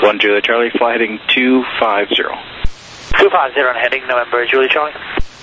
1 Juliet Charlie, fly heading 250. 250 on heading November Juliet Charlie.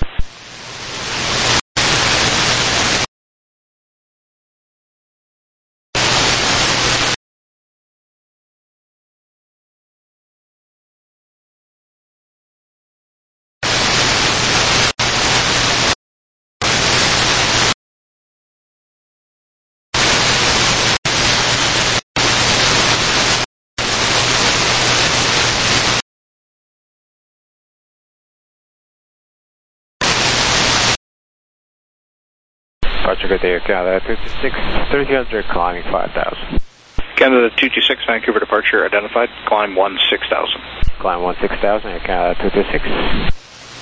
Departure good day, Canada 226, 3300, climbing 5000. Canada 226, Vancouver departure identified, climb 16,000. Climb 16,000, Canada 226.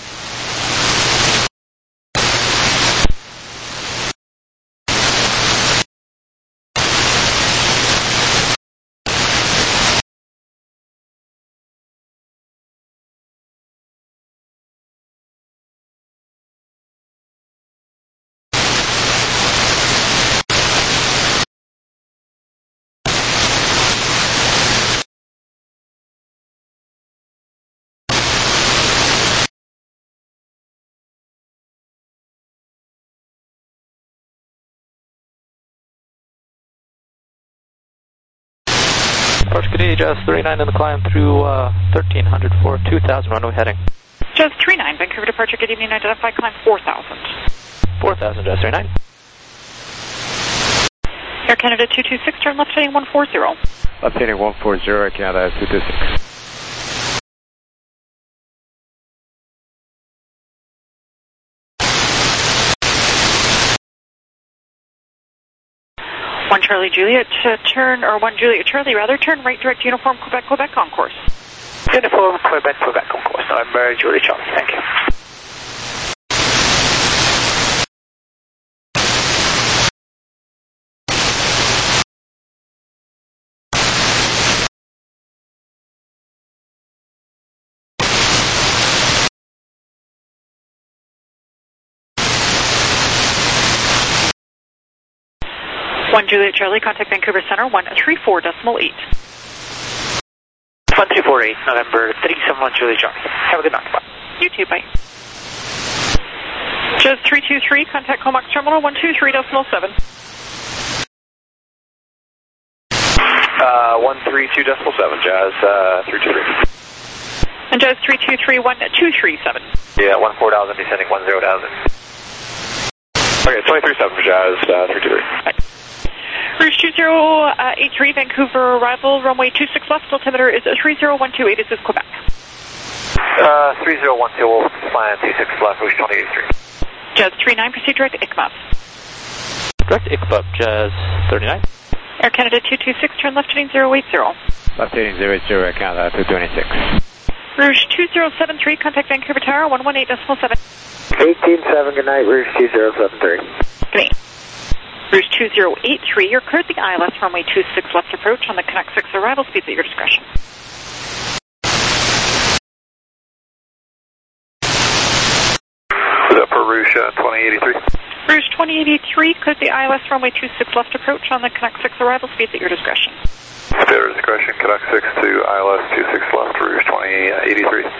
Approach good day, Jazz 39 in the climb through 1300 for 2000, runway heading. Jazz 39, Vancouver departure, good evening, identified, climb 4000. 4000, Jazz 39. Air Canada 226, turn left heading 140. Left heading 140, Canada 226. One Charlie Juliet turn, or 1 Juliet Charlie rather, turn right direct uniform Quebec, Quebec on course. Uniform Quebec, Quebec on course. November Juliet Charlie, thank you. One Juliet Charlie, contact Vancouver Center, 134.8. 1248, November 371 Juliet Charlie. Have a good night. Bye. You too, bye. Jazz 323, contact Comox Terminal, 123.7. 132.7, Jazz 323. And Jazz 323, 1237. Yeah, 14,000, descending 10,000. Okay, 23.7 Jazz 323. Bye. Rouge 2083, Vancouver arrival, runway 26 left, altimeter is 30128, this is Quebec. 3012, plan 26 left, Rouge 2083. Jazz 39, proceed direct ICMAP. Direct ICMAP, Jazz 39. Air Canada 226, turn left heading 080. Left heading 080, Canada 226. Rouge 2073, contact Vancouver Tower, 118.7. 18.7, good night, Rouge 2073. Good night. Rouge 2083, you're cleared the ILS runway 26 left approach on the Canuck 6 arrival, speeds at your discretion. Is that for Rouge 2083? Rouge 2083, cleared the ILS runway 26 left approach on the Canuck 6 arrival, speeds at your discretion. Speed at your discretion, Canuck 6 to ILS 26 left, Rouge 2083.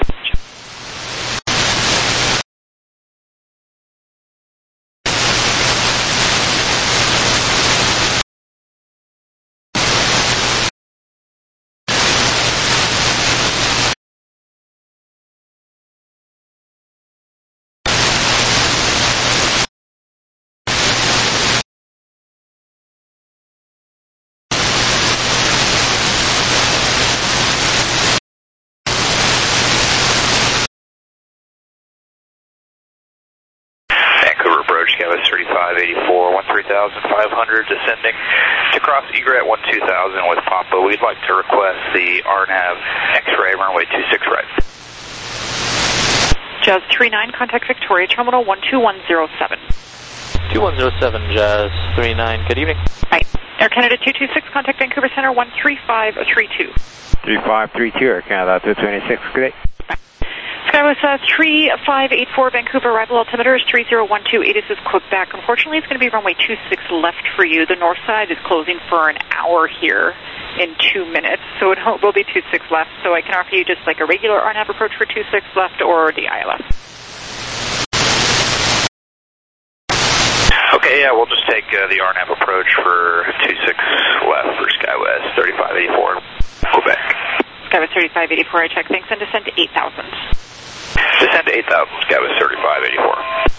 Canvas 3584, 13,500 descending to cross Egret 12,000 with Papa. We'd like to request the RNAV X-ray runway 26 right. Jazz 39, contact Victoria Terminal 12107. 2107, Jazz 39, good evening. Hi. Air Canada 226, contact Vancouver Center 13532. 3532, Air Canada 226, good day. Skywest 3584 Vancouver, arrival altimeter is 3012, this is Quebec. Unfortunately, it's going to be runway 26 left for you. The north side is closing for an hour here in 2 minutes, so it will be 26 left. So I can offer you just like a regular RNAV approach for 26 left or the ILS. Okay, yeah, we'll just take the RNAV approach for 26 left for Skywest 3584, Quebec. Skywest 3584, I check. Thanks, and descend to 8,000. Descend to 8,000, Skywest 3584.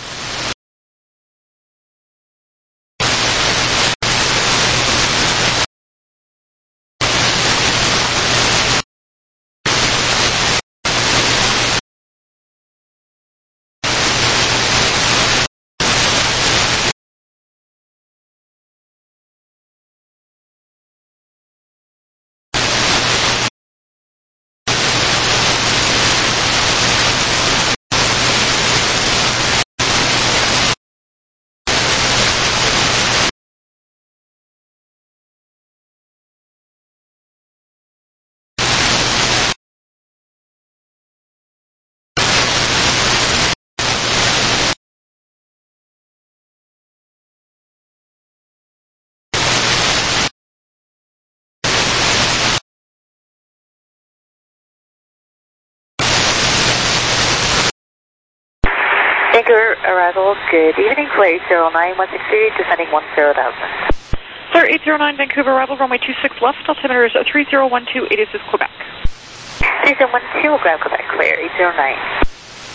Vancouver arrival, good evening, Flare 809, 163, descending 10,000. Flare 809, Vancouver arrival, runway 26 left, altimeter is 3012, this is Quebec. 3012, grab Quebec, Flare 809.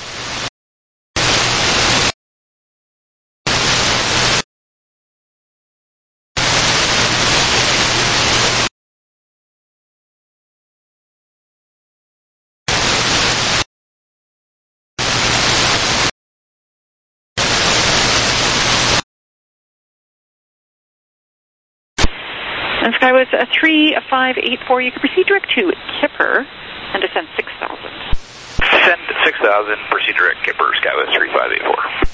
And Skywest 3584, you can proceed direct to Kipper and descend 6,000. Descend 6,000, proceed direct Kipper, Skywest 3584.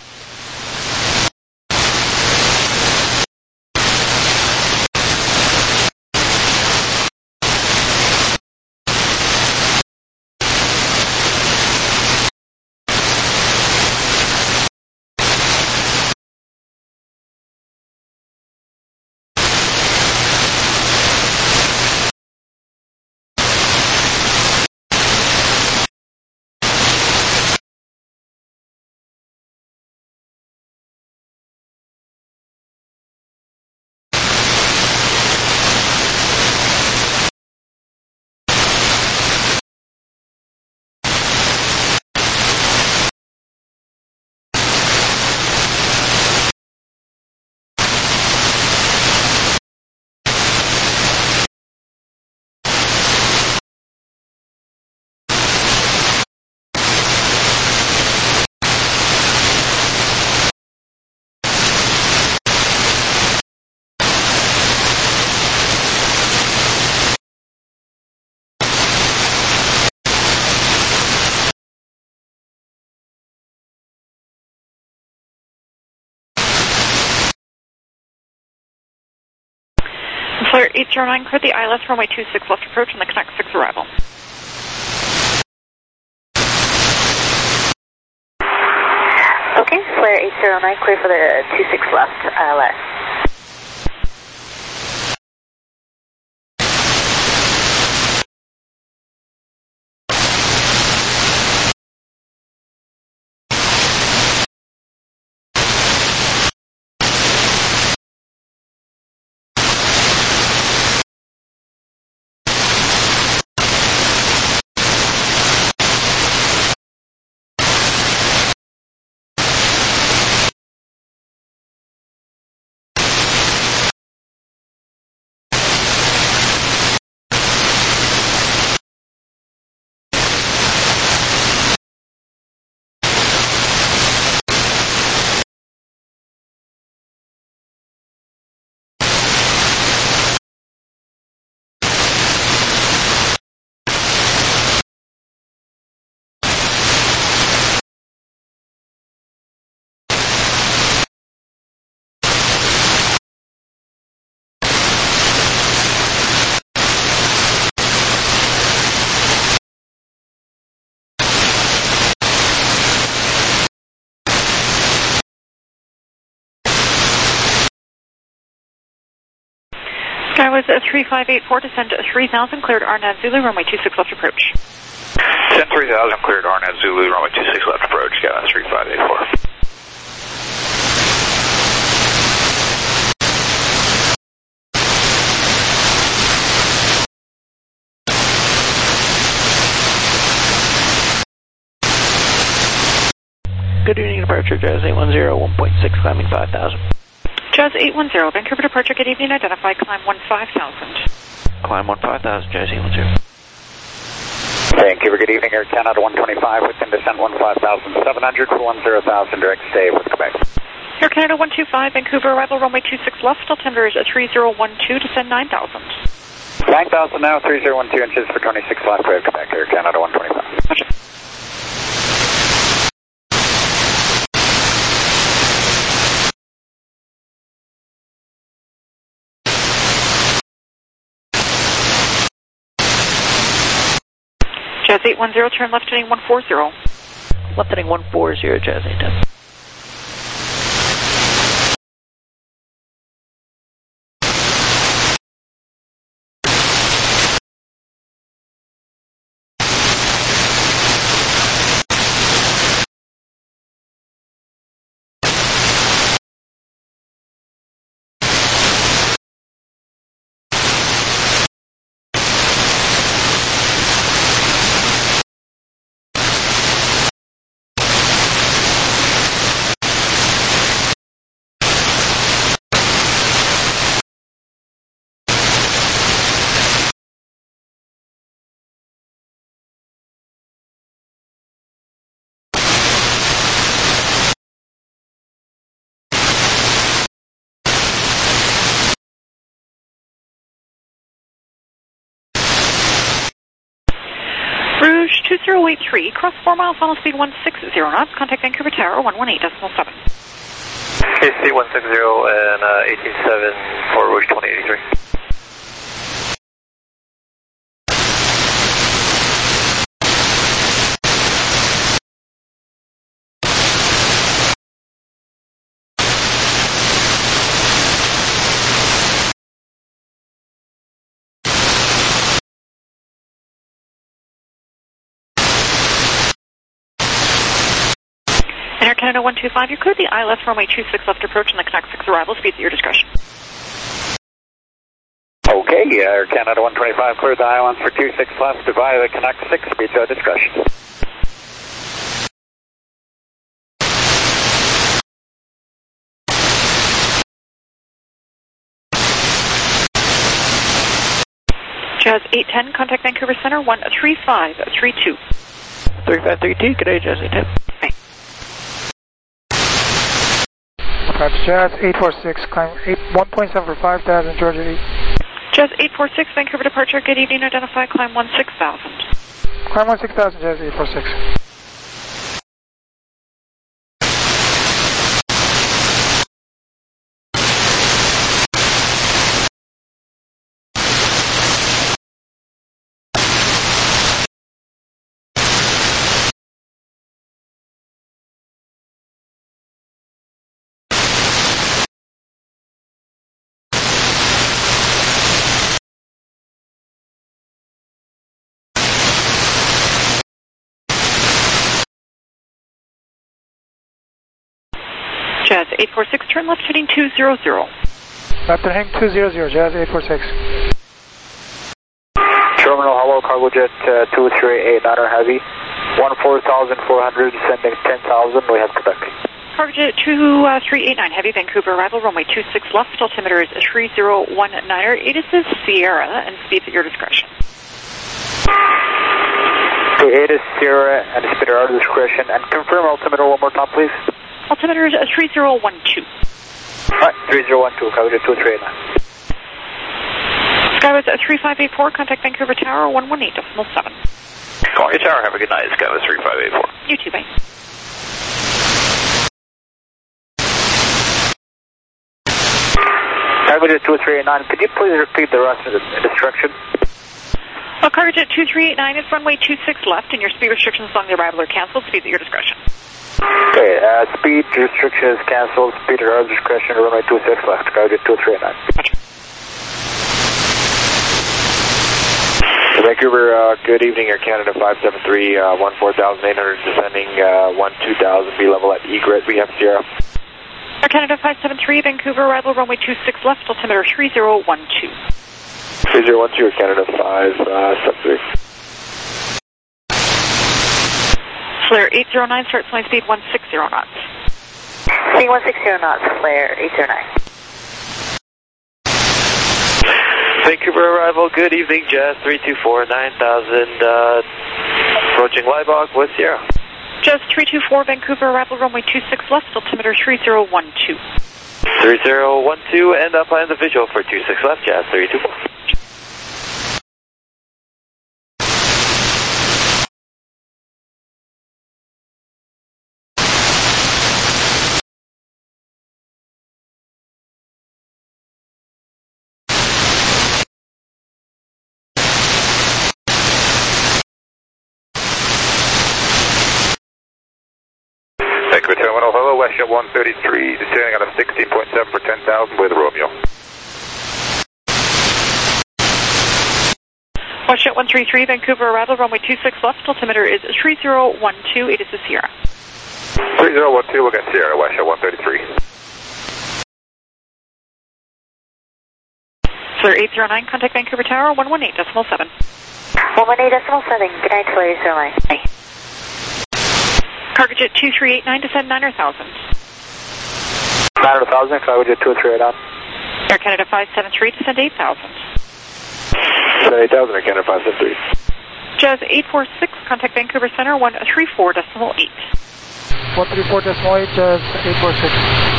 Flare 809, clear the ILS runway 26 left approach and the Connect 6 arrival. Okay, Flare 809, clear for the 26 left ILS. Jazz 3584, descend 3000, cleared RNAV Zulu, runway 26 left approach. Descend 3000, cleared RNAV Zulu, runway 26 left approach, Skyline 3584. Good evening, departure, Jazz 810, 1.6, climbing 5,000. Jazz 810, Vancouver departure, good evening, identify, climb 15,000. Climb 15,000, Jazz 810. Vancouver, good evening, Air Canada 125, within descent 15,700 for 10,000, direct stay with Quebec. Air Canada 125, Vancouver, arrival runway 26 left, altimeter is 3012, descend 9,000. 9,000 now, 3012 inches for 26 left, clear Quebec, Air Canada 125. Roger. Jazz 810, turn left heading 140. Left heading 140, Jazz 810. Rouge 2083, cross 4 miles, final speed 160 knots, contact Vancouver Tower 118.7. KC 160 and 187 for Rouge 2083. Air Canada 125, you're clear the ILS runway 26 left approach and the Connect 6 arrival, speeds at your discretion. Okay, Air Canada 125, clear the ILS for 26 left via the Connect 6, speeds at discretion. Jazz 810, contact Vancouver Center 13532. 3532, good day, Jazz 810. Jazz 846, climb 1.7 for 5,000, Georgia 8. Jazz 846, Vancouver departure, good evening, identify, climb 16,000. Climb 16,000, Jazz 846. Jazz 846, turn left heading 200. Left heading 200, Jazz 846. Terminal, hello, cargo jet 2389 are heavy. 14,400, sending 10,000, we have Quebec. Cargo jet 2389, heavy, Vancouver, arrival runway 26 left, altimeter is 3019, ATIS is Sierra, and speeds at your discretion. The ATIS Sierra and speed at our discretion, and confirm altimeter one more time, please. Altimeter is 3012. Alright, 3012, cargo jet 2389. Skywest 3584, contact Vancouver Tower 118.7. Columbia Tower, have a good night, Skywest 3584. You too, bye. Cargo jet 2389, could you please repeat the rest of the instruction? Cargo jet 2389 is runway 26 left, and your speed restrictions along the arrival are canceled. Speeds at your discretion. Okay, speed restriction is canceled. Speed at our discretion, runway 26 left. Cargo jet 2389. Roger. Vancouver, good evening, Air Canada 573, 14,800 descending, 12,000, be level at egret, we have Sierra. Air Canada 573, Vancouver, arrival runway 26 left, altimeter 3012. 3012, Air Canada 573. Flare 809, start flying speed 160 knots. Speed 160 knots, flare 809. Vancouver arrival, good evening, Jazz 324, 9,000, approaching Liebach with Sierra. Jazz 324, Vancouver, arrival runway 26 left, altimeter 3012. 3012, and up on the visual for 26 left, Jazz 324. Vancouver Terminal, hello, Westjet 133, descending on a 16.7 for 10,000 with Romeo. Westjet 133, Vancouver, arrival runway 26 left, altimeter is 3012, it is the Sierra. 3012, we'll get Sierra, Westjet 133. Flare 809, contact Vancouver Tower 118.7. 118.7, good night, flare 809. Bye. Cargojet 2389, descend 9,000. 9,000, Cargojet 2389. Air Canada 573, descend 8,000. 8,000, Air Canada 573. Jazz 846, contact Vancouver Center 134.8. 134.8, Jazz 846.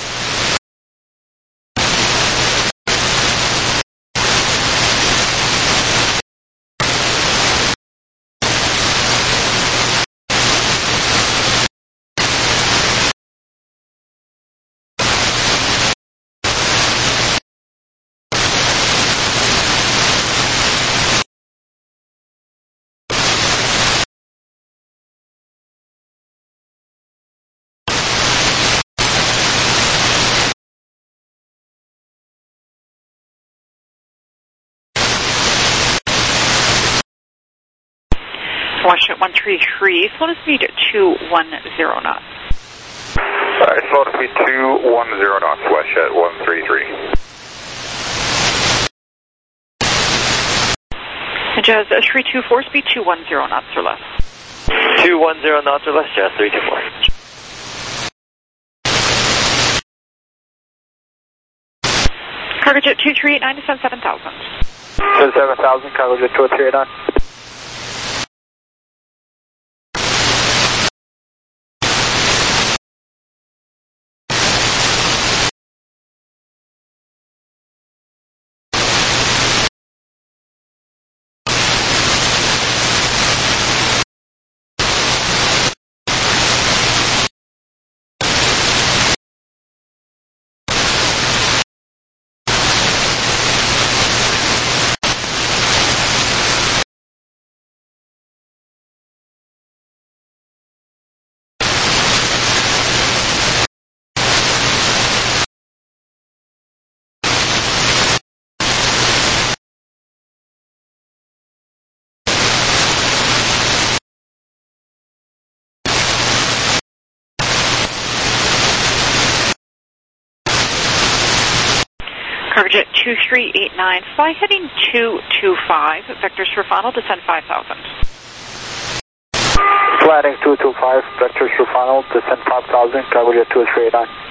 Washington 133, slow to speed 210 knots. Alright, slow to speed 210 knots, Westjet 133. Jazz 324, speed 210 knots or less. 210 knots or less, Jazz 324. Cargojet 2389, descend 7,000. 7,000, Cargojet 2389. Cargojet 2389, fly heading 225, vectors for final, descend 5,000. Flying 225, vectors for final, descend 5,000, Cargojet 2389.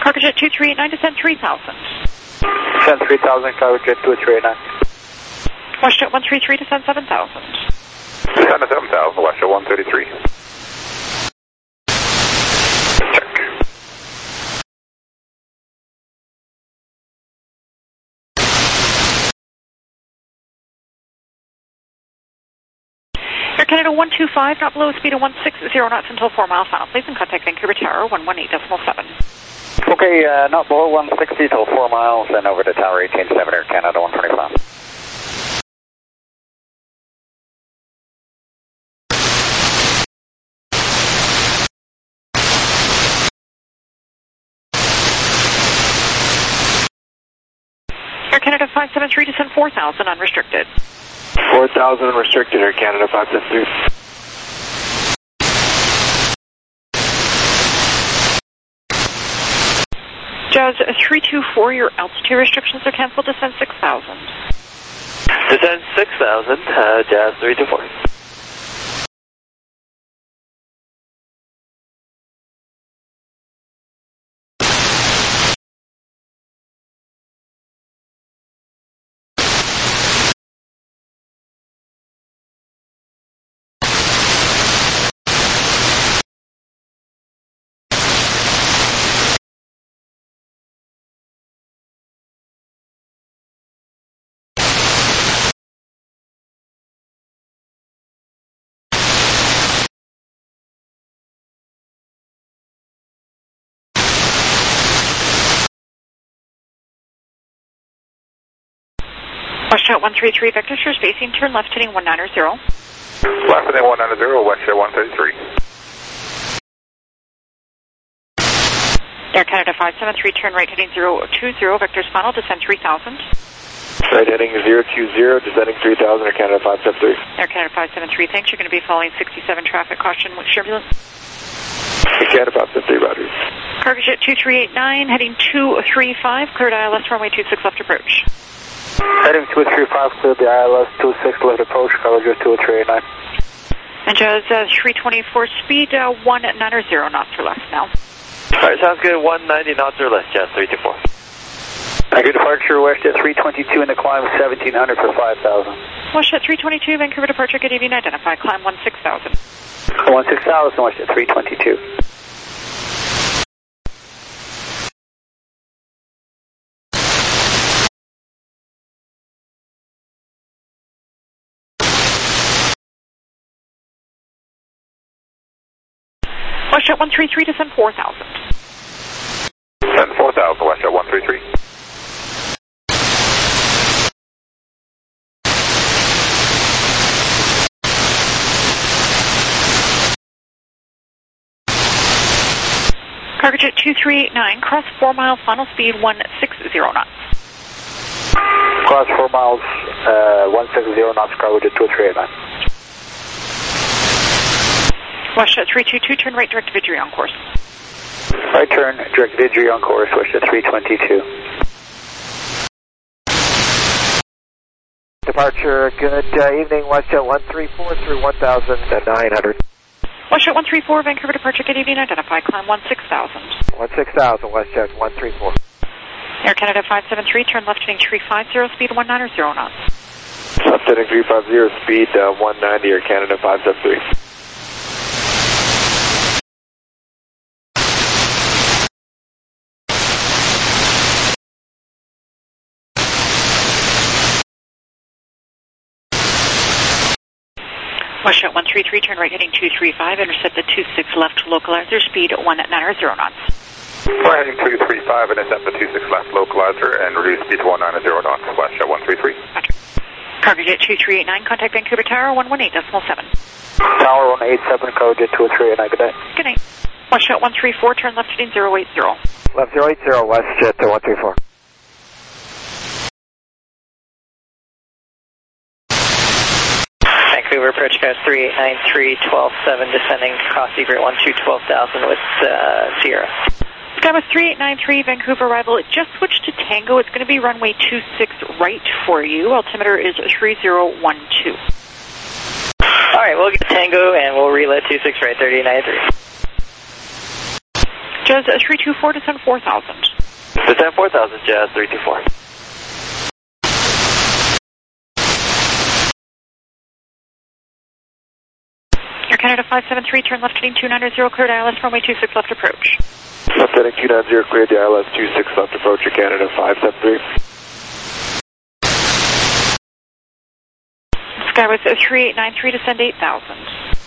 Cargojet 2389, descend 3000. Descend 3000, Cargojet 2389. WestJet 133, descend 7000. Descend to 7000, WestJet 133. Check. Air Canada 125, not below a speed of 160 knots until 4 miles final. Please and contact Vancouver Tower 118.7. Okay, not below 160 till 4 miles, and over to Tower 187, Air Canada 125. Air Canada 573, descend 4000, unrestricted. 4,000 unrestricted, Air Canada 573. Jazz 324, your altitude restrictions are canceled, descend 6000. Descend 6,000, Jazz 324. WestJet 133, vector sure spacing, turn left heading 190. Left heading 190, WestJet 133. Air Canada 573, turn right heading 020, vectors final, descend 3000. Right heading 020, descending 3,000, Air Canada 573. Air Canada 573, thanks. You're going to be following 67 traffic caution with turbulence. Air Canada 573, batteries. Cargojet 2389, heading 235, cleared ILS runway 26 left approach. Heading 235, cleared the ILS 26 left approach, Cargojet 2389. And Jazz 324, speed 190 knots or less now. Alright, sounds good. 190 knots or less, Jazz 324. Good departure, WestJet 322 in the climb 1700 for 5,000. WestJet 322, Vancouver departure, good evening, identify, climb 16,000. 16,000, WestJet 322. WestJet 133, descend 4,000. Descend 4,000, WestJet 133. Cargojet 2389, cross 4 miles, final speed 160 knots. Cross 4 miles, 160 knots, Cargojet 2389. WestJet 322, turn right direct Vidri on course. Right turn, direct Vidri on course, WestJet 322. Departure, good evening, WestJet 134 through 1,900. WestJet 134, Vancouver departure, good evening, identify, climb 16,000. 16,000, WestJet 134. Air Canada 573, turn left heading 350, speed 190 knots. Left heading 350, speed 190, Air Canada 573. WestJet 133, turn right heading 235, intercept the 26 left localizer, speed 190 knots. We're heading 235 and intercept the 26 left localizer and reduce speed to 190 knots, WestJet 133. Roger. Cargojet 2389, contact Vancouver Tower 118.7. Tower 187, Cargojet 2389, good night. Good night. WestJet 134, turn left heading 080. Left 080, WestJet 134. Vancouver approach code 3893, 12-7, descending across Egret 12,000 with Sierra. Skywest 3893, Vancouver arrival. It just switched to Tango. It's going to be runway 26 right for you. Altimeter is 3012. Alright, we'll get Tango and we'll relay 26 right, 3893. Jazz 324, descend 4,000. Descend 4,000, Jazz 324. Air Canada 573, turn left heading 290, cleared ILS runway 26 left approach. Left heading 290, cleared the ILS 26 left approach, Air Canada 573. Skyway 3893, descend 8,000.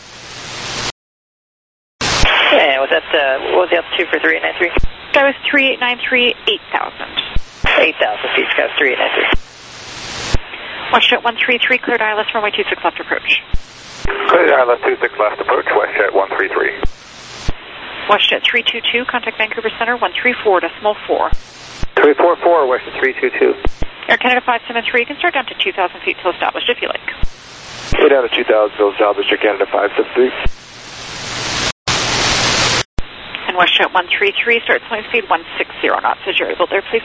And was that, what was the altitude for 3893? Skyway 3893, 8,000. 8,000 feet, Skyway 3893. WestJet 133, cleared ILS runway 26 left approach. Cleared ILS 26 left approach, WestJet 133. WestJet 322, contact Vancouver Center 134.4. 344, WestJet 322. Air Canada 573, you can start down to 2,000 feet till established if you like. We're down to 2,000 till established, Air Canada 573. And WestJet 133, start flying speed 160 knots as you're able there, please.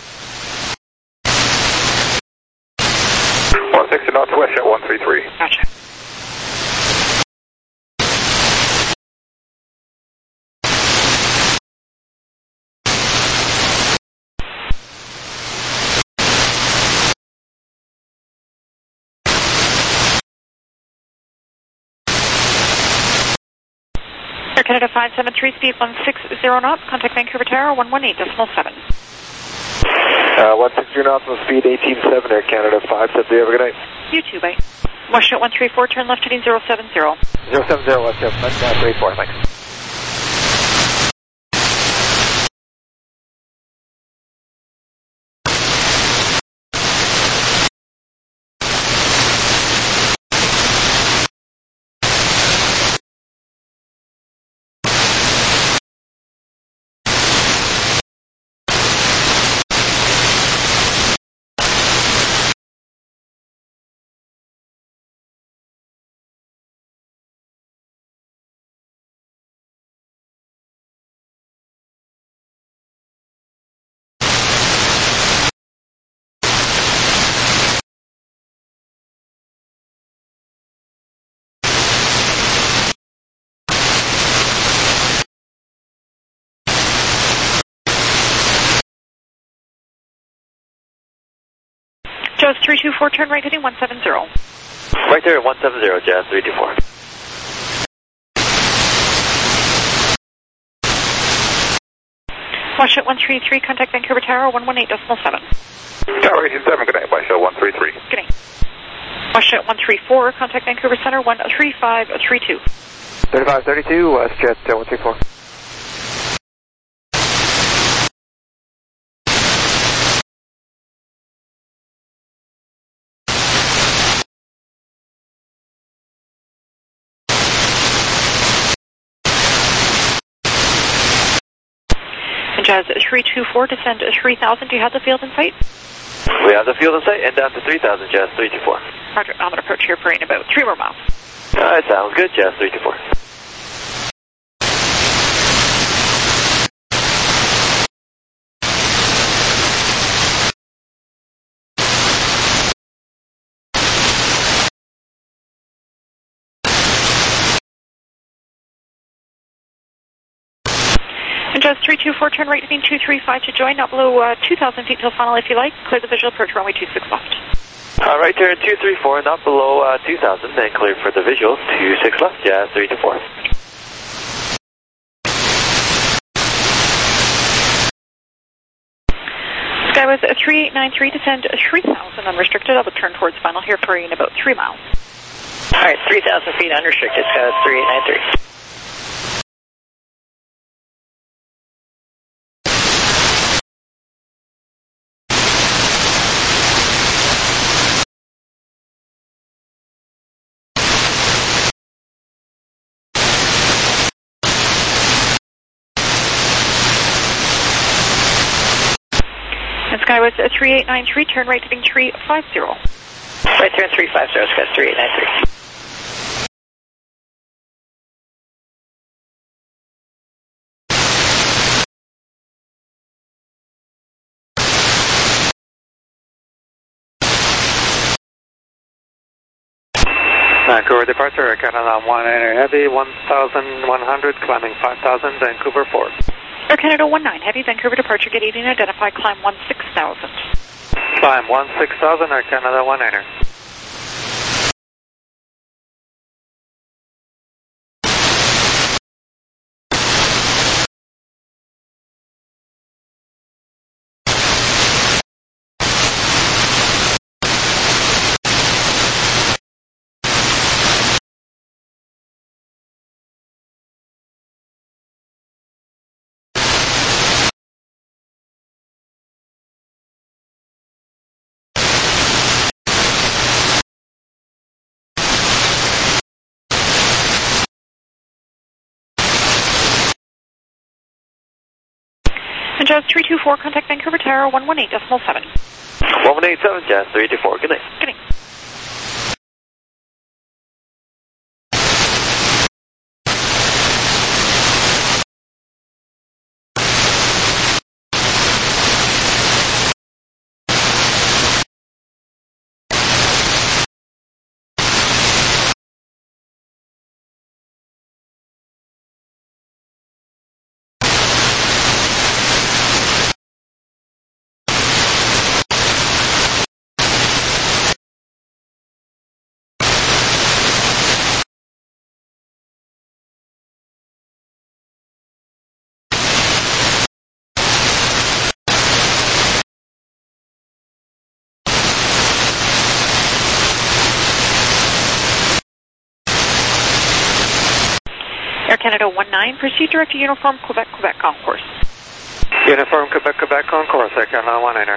160 knots, WestJet 133. Gotcha. Air Canada 573, speed 160 knots, contact Vancouver Tower 118.7. 160 knots on speed 18.7, Air Canada 573, have a good night. You too, bye. WestJet 134, turn left heading 070. 070, WestJet 134, thanks. Jazz 324, turn right heading 170. Right there at 170, Jazz 324. WestJet 133, contact Vancouver Tower 118.7. Tower 87, good night, WestJet 133. Good night. WestJet 134, contact Vancouver Center 13532. 3532, WestJet 134. Jazz 324, descend 3,000. Do you have the field in sight? We have the field in sight and down to 3,000, Jazz 324. Roger, I'm going to approach here for about 3 more miles. Alright, sounds good, Jazz 324. And Jazz 324, turn right heading 235 to join, not below 2,000 feet till final if you like. Clear the visual approach runway 26 left. Right there at 234, not below 2,000, then clear for the visual, 26 left, Jazz 324. Skyway 3893, descend 3,000 unrestricted. I'll turn towards final here for in about 3 miles. Alright, 3,000 feet unrestricted, Skyway 3893. Skyway 3893, turn right heading 350. Right there at 350, Skyway 3893. Vancouver departure, Air Canada 1 enter heavy, 1,100, climbing 5,000, Vancouver 4. Air Canada 19, heavy Vancouver departure, get evening, identify, climb 16,000. Climb 16,000, Air Canada 19er. And Jazz 324, contact Vancouver Tower 118.7. 1187, Jazz 324, good night. Good night. Air Canada 19, proceed direct to Uniform Quebec, Quebec Concourse. Uniform Quebec, Quebec Concourse, Air Canada 19er.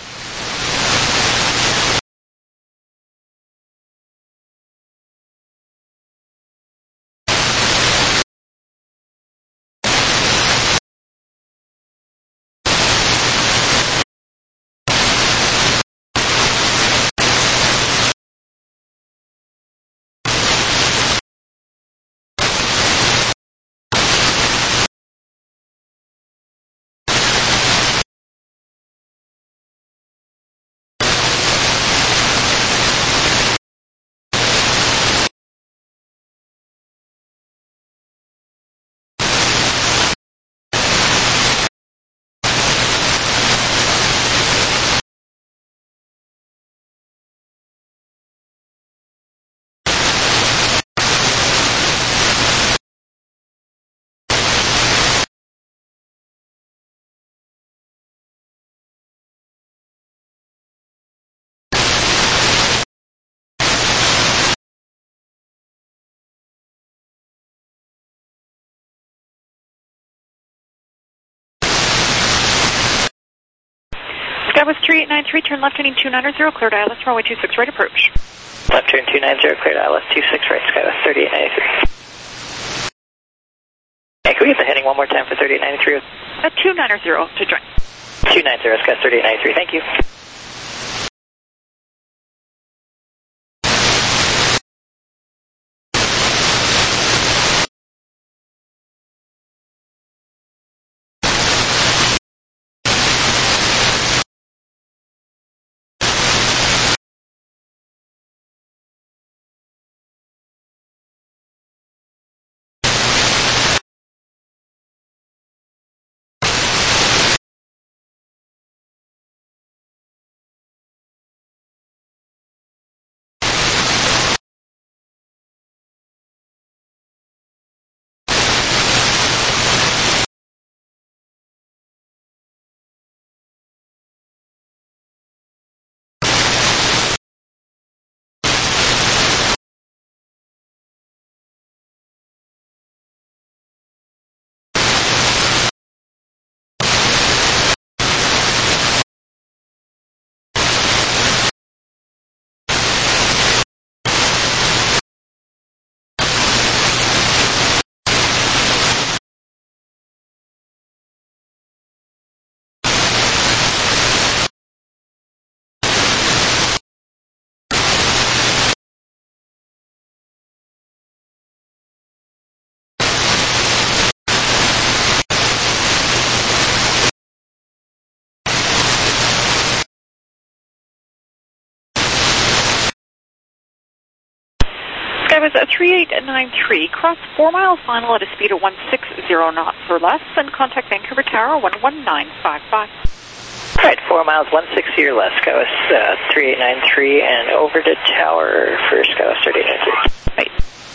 Skywest 3893, turn left heading 290, cleared ILS, runway 26 right approach. Left turn 290, cleared ILS 26 right, Skywest 3893. Hey, can we get the heading one more time for 3893? 290 to join. 290, Skywest 3893, thank you. That was a 3893. Cross 4 miles final at a speed of 160 knots or less, and contact Vancouver Tower 11955. All right, 4 miles, 160 or less, Skywest 3893, and over to Tower for Skywest 3893. Right.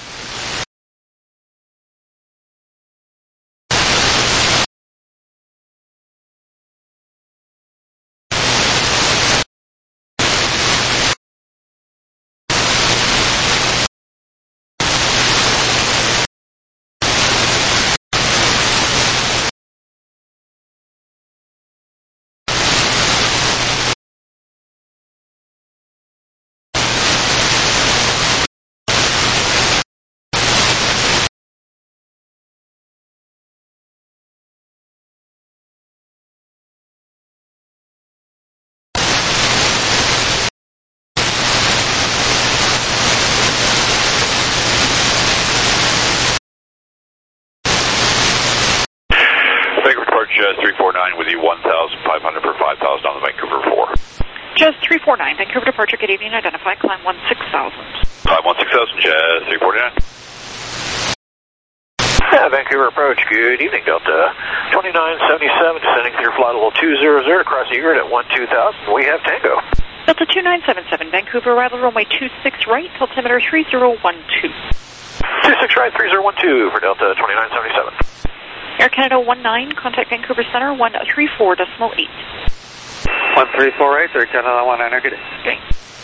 Jazz 349 with you 1,500 for 5,000 on the Vancouver 4. Jazz 349, Vancouver departure, good evening, identify, climb 16,000. Climb 16,000, Jazz 349. Vancouver approach, good evening, Delta 2977, descending through flight level 200, across Egret at 12,000, we have Tango. Delta 2977, Vancouver arrival runway 26 right, altimeter 3012. 26 right, 3012 for Delta 2977. Air Canada 19, contact Vancouver Center 134.8. 1348, Air Canada 19, good day. Okay.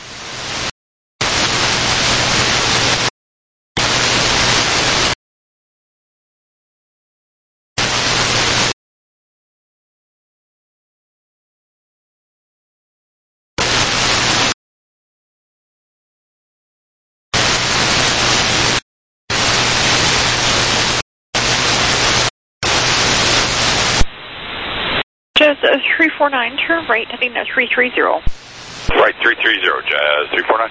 Jazz 349, turn right, heading 330. Right, 330, Jazz 349.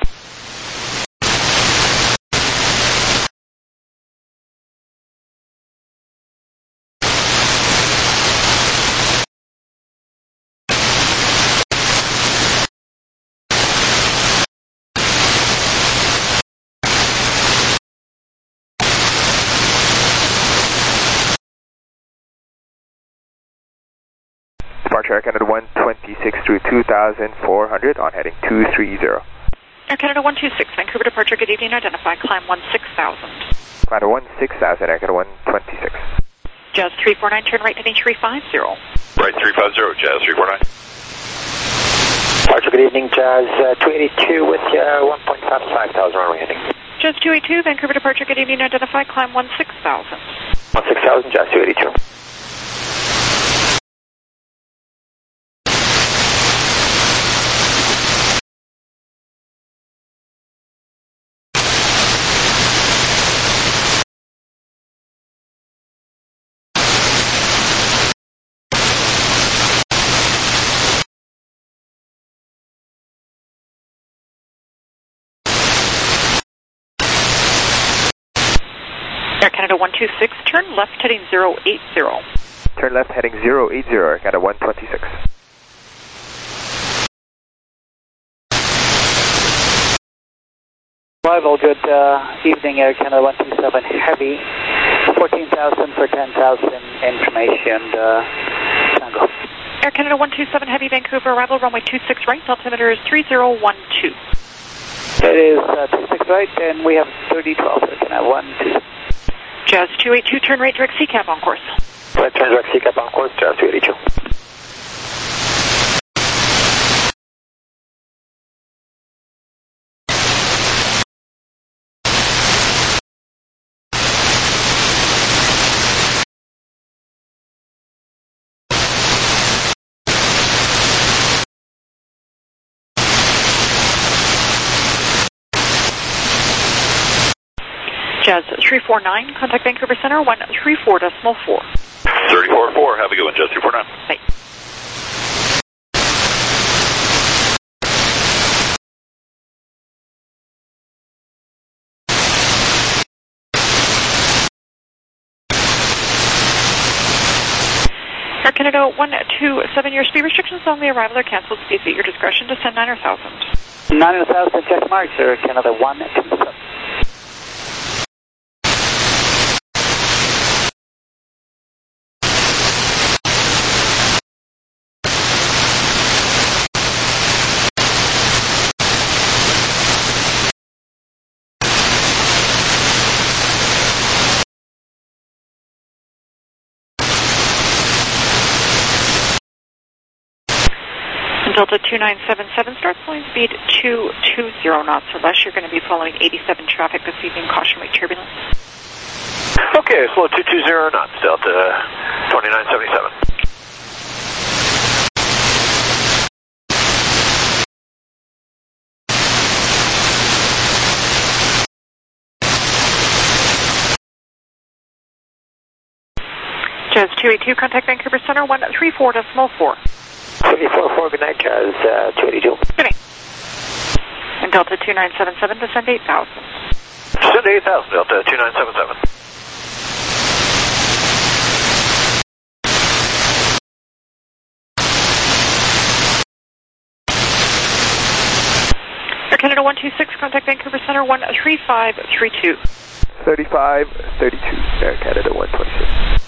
Departure Air Canada 126 through 2,400 on heading 230. Air Canada 126, Vancouver departure, good evening, identify, climb 16,000. Climb 16,000, Air Canada 126. Jazz 349, turn right, heading 350. Right, 350, Jazz 349. Departure, good evening, Jazz 282 with 1.55,000 runway heading. Jazz 282, Vancouver departure, good evening, identify, climb 16,000. 16,000, Jazz 282. Air Canada 126, turn left heading 080. Turn left heading 080, Air Canada 126. Arrival, good evening, Air Canada 127 Heavy, 14,000 for 10,000 information, Tango. Air Canada 127 Heavy, Vancouver arrival, runway 26 right, altimeter is 3012. It is 26 right, and we have 3012, Air Canada 126. Jazz 282, turn right, direct CCAP on course. Right, turn direct CCAP on course, Jazz 282. Jazz 349, contact Vancouver Center 134.4. 34-4, have a good one, Jazz 349. Bye. Air Canada 127, your speed restrictions on the arrival are canceled. Speeds at your discretion. Descend 9,000. 9,000, check marks, Air Canada 127. Delta 2977, start flying speed 220 knots or less. You're going to be following 87 traffic this evening. Caution wake turbulence. Okay, slow 220 knots, Delta 2977. Jazz 282, contact Vancouver Center 134.4. 74.4, good night, Jazz 282. Good night. And Delta 2977, descend 8,000. Descend 8,000, Delta 2977. Air Canada 126, contact Vancouver Center 13532. 3532, Air Canada 126.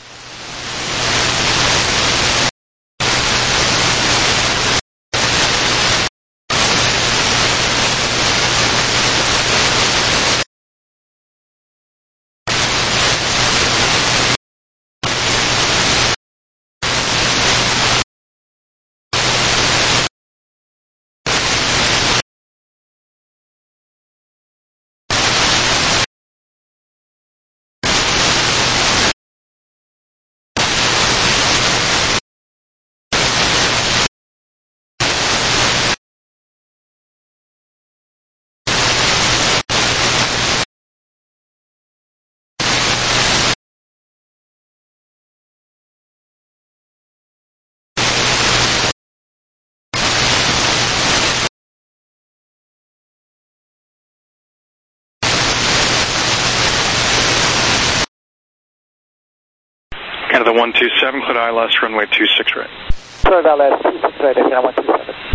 Canada 127, clear ILS, runway 26 right. Clear ILS 26 right, Canada 127.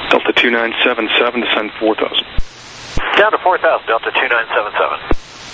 Delta 2977, descend 4,000. Down to 4,000, Delta 2977.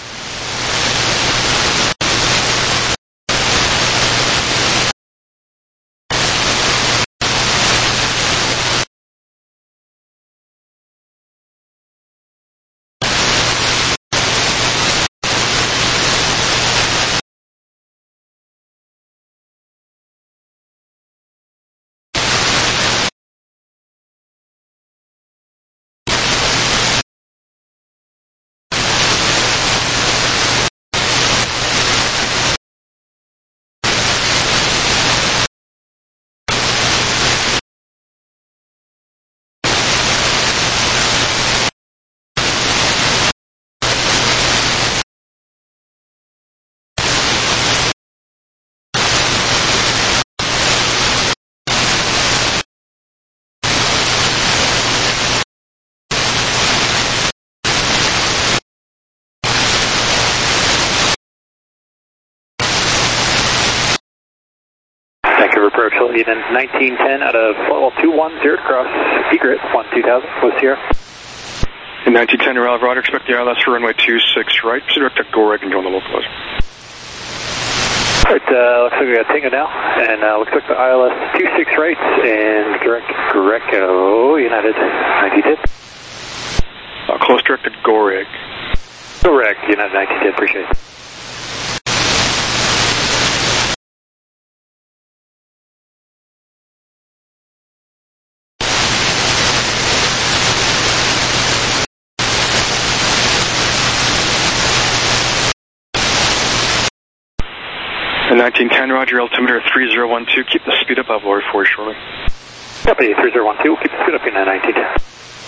Vancouver approach, Union 1910 out of 210 across Egret, 12000, with Sierra. In 1910, Roger, expect the ILS for runway 26 right, direct to Goreg and join the localizer. Alright, looks like we got Tango now, and looks like the ILS 26 right, and direct Greco, United 1910. Close direct to Goreg. Correct, United 1910, appreciate it. In 1910, Roger, altimeter 3012, keep the speed up, I'll lower for you shortly. Copy, 3012, we'll keep the speed up in 1910.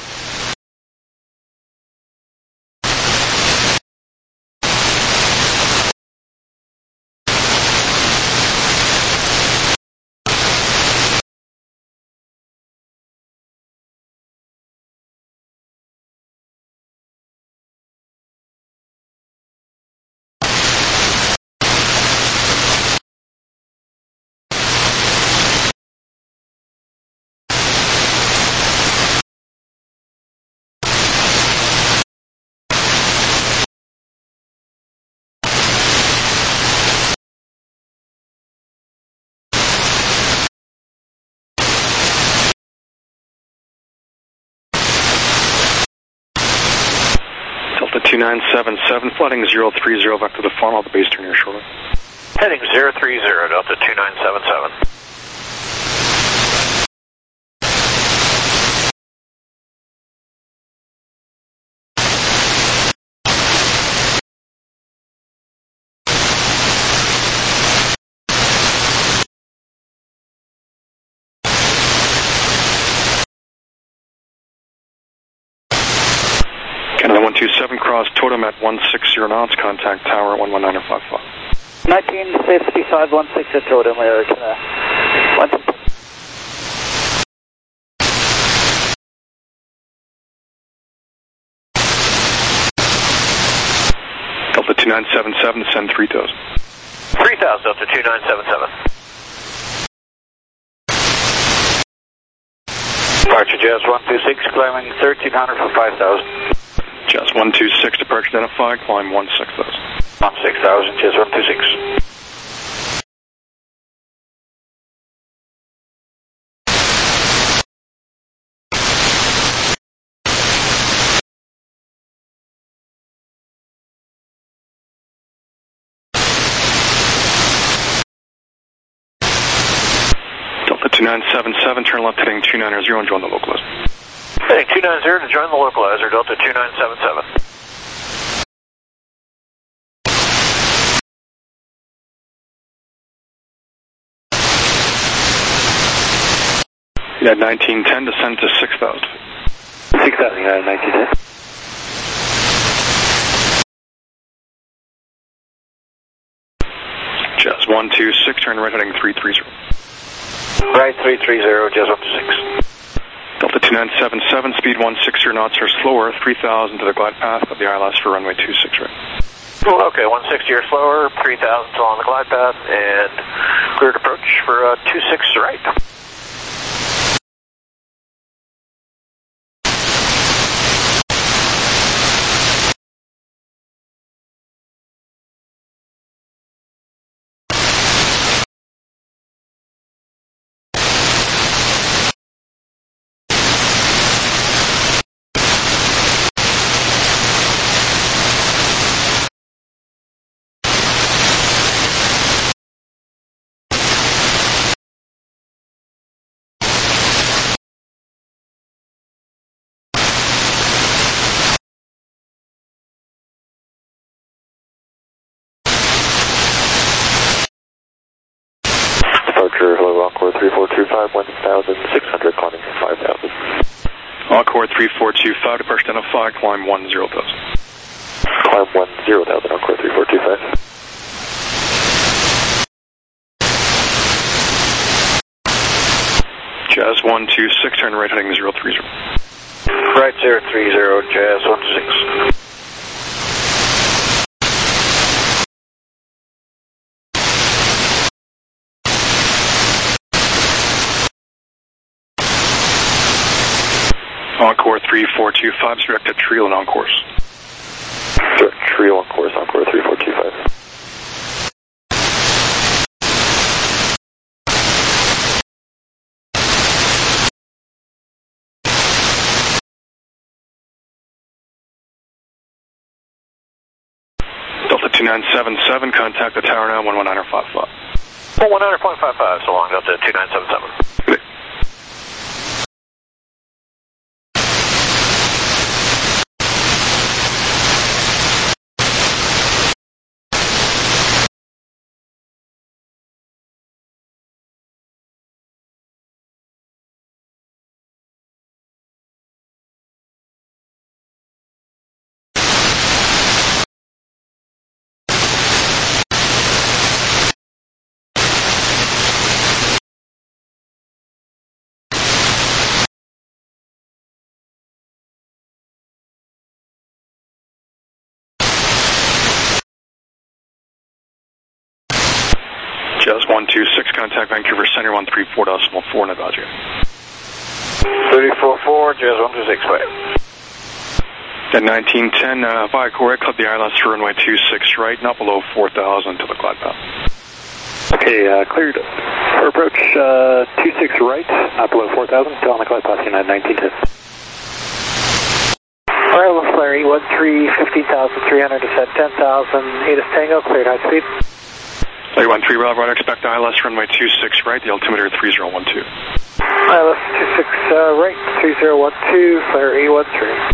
Delta 2977, flooding 030 back to the funnel, the base turn here shortly. Heading 030, Delta 2977. Canada 127, cross totem at 160 knots, contact tower 11955. 1955, 16 at totem, we're Delta 2977, descend 3,000. 3,000, Delta 2977. Departure Jazz 126, climbing 1300 for 5,000. Jazz 126, departure identified, climb 16,000. 16,000, Jazz 126. Delta 2977, turn left heading 290 and join the localizer. Heading 290 to join the localizer, Delta 2977. Yeah, 1910, descend to 6,000. 6,000, yeah, 1910. Jazz 126, turn right heading 330. Right 330, Jazz 126. Delta 2977, speed 160 knots or slower, 3,000 to the glide path of the ILS for runway 26 right. Well, okay, 160 or slower, 3,000 along the glide path, and cleared approach for 26 right. climb 1,600, climbing 5,000. Encore 3425, departure identified, climb 10,000. Climb 10,000, Encore 3425. Jazz 126, turn right heading 030. Right 030, Jazz 126. Encore 3425, direct to Trio and on course. Direct Trio on course, Encore 3425. Delta 2977, contact the tower now, 119.55. 119.55, so long, Delta 2977. Good. Jazz 126, contact Vancouver Center 134.4 Navajo. 34-4, Jazz 126, wait. At 1910, via correct, club the ILS for runway 26 right, not below 4,000 to the glide path. Okay, cleared for approach 26 right, not below 4,000, still on the glide path, United 1910. Alright, LaFleur, E13, 15,300, descent 10,000, ATIS Tango, cleared high speed. 313, Bravo, right, expect ILS runway 26 right, the altimeter 3012. ILS 26 right, 3012, flare E13.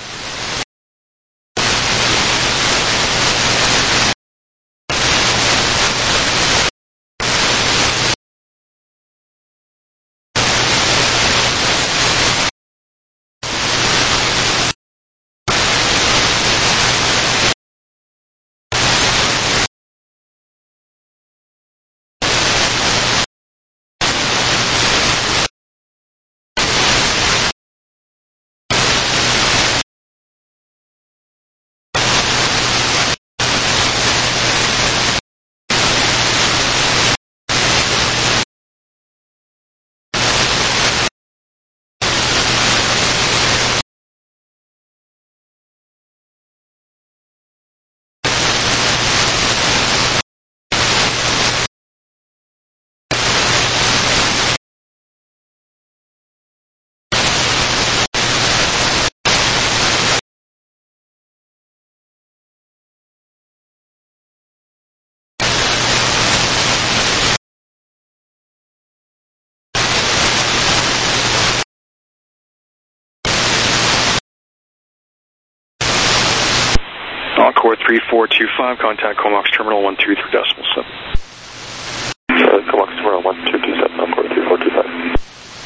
Encore 3425, contact Comox Terminal 123.7. Comox Terminal 1227, Encore 3425.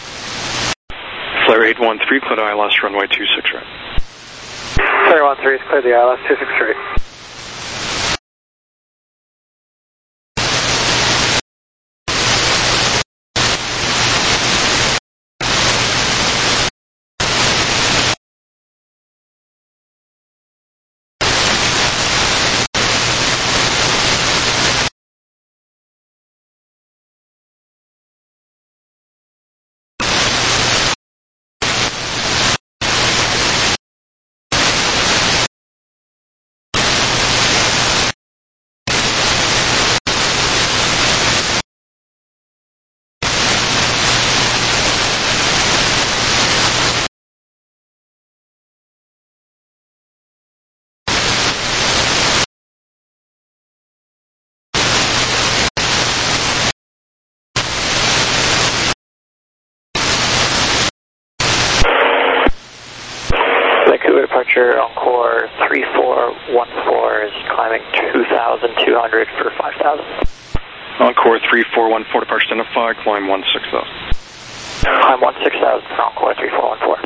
Flare 813, clear the ILS runway 26 right. Flare 13 is clear the ILS 26 right. Departure Encore 3414 is climbing 2,200 for 5,000. Encore 3414, departure identified, climb 16,000. Climb 16,000 for Encore 3414.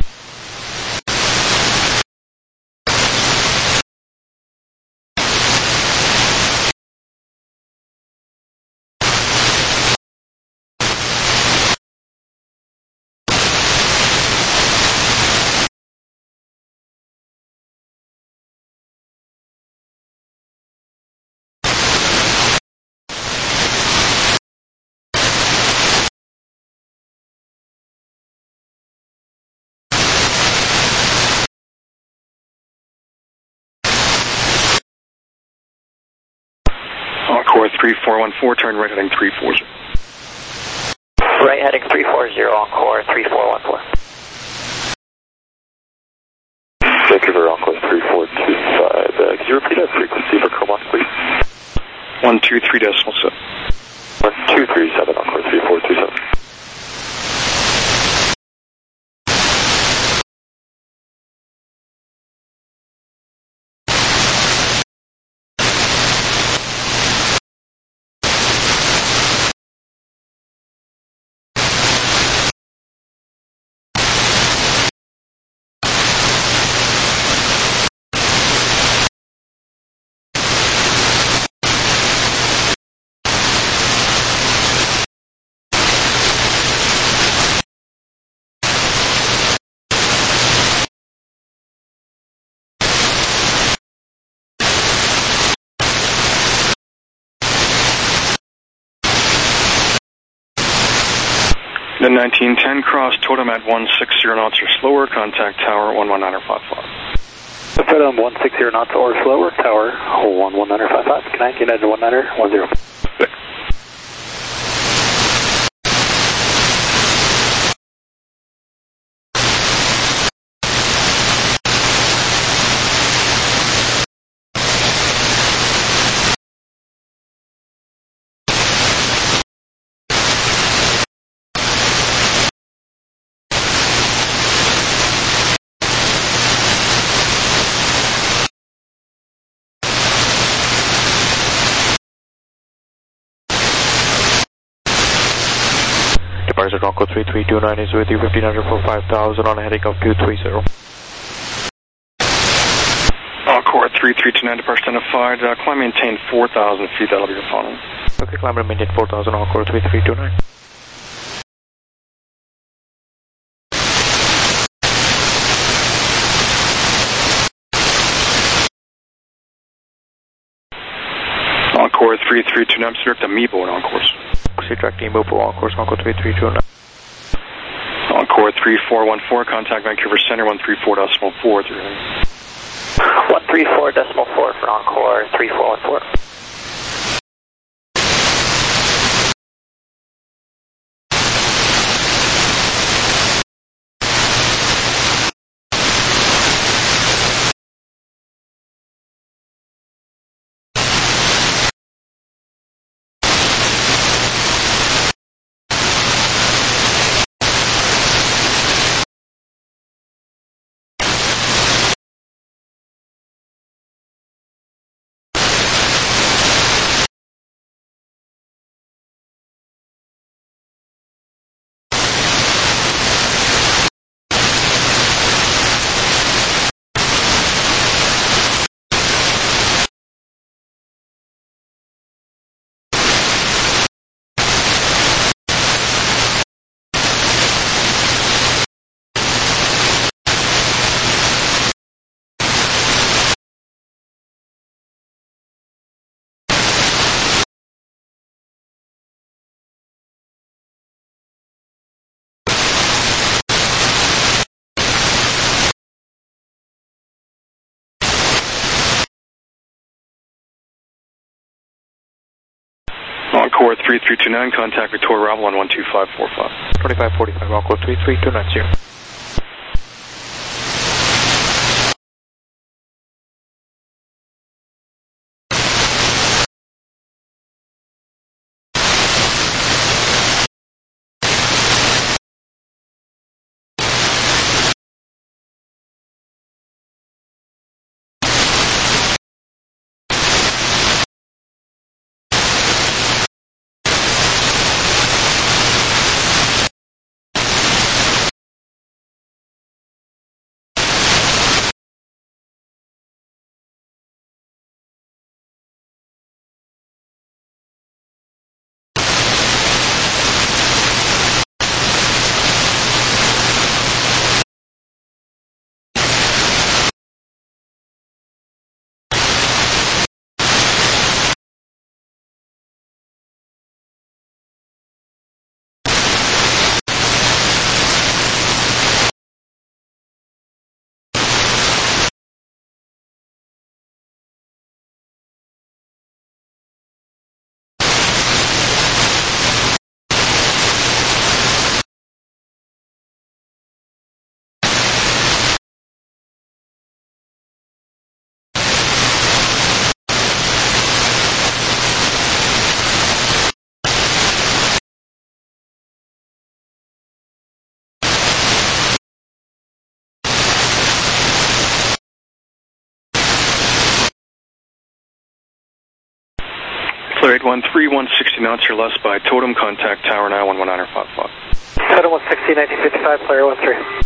Encore 3414, turn right heading 340. Right heading 340, Encore 3414. Vancouver, Encore 3425. Could you repeat that frequency for Common, please? 123.7. 1237, Encore 3427. The 1910 cross, totem at 160 knots or slower, contact tower 119055. The totem 160 knots or slower, tower 119055. Can I get United 1910? Departure Bronco 3329 is with you, 1500 for 5000 on a heading of 230. Encore 3329, departure identified. Climb maintain 4,000 feet, that'll be your final. Okay, climb and maintain 4,000, Encore 3329. Encore 3329, direct to Meebo and Encore's. Direct to Meebo, Encore's, Encore 3329. Encore 3414, contact Vancouver Center 134.4. 134.4 for Encore 3414. Encore 3329, contact Victoria Ravel on 12545. 2545, Encore 33290. Clear 813, 160 knots or less by totem, contact tower now 119.55. Totem 160, 1955, player 13.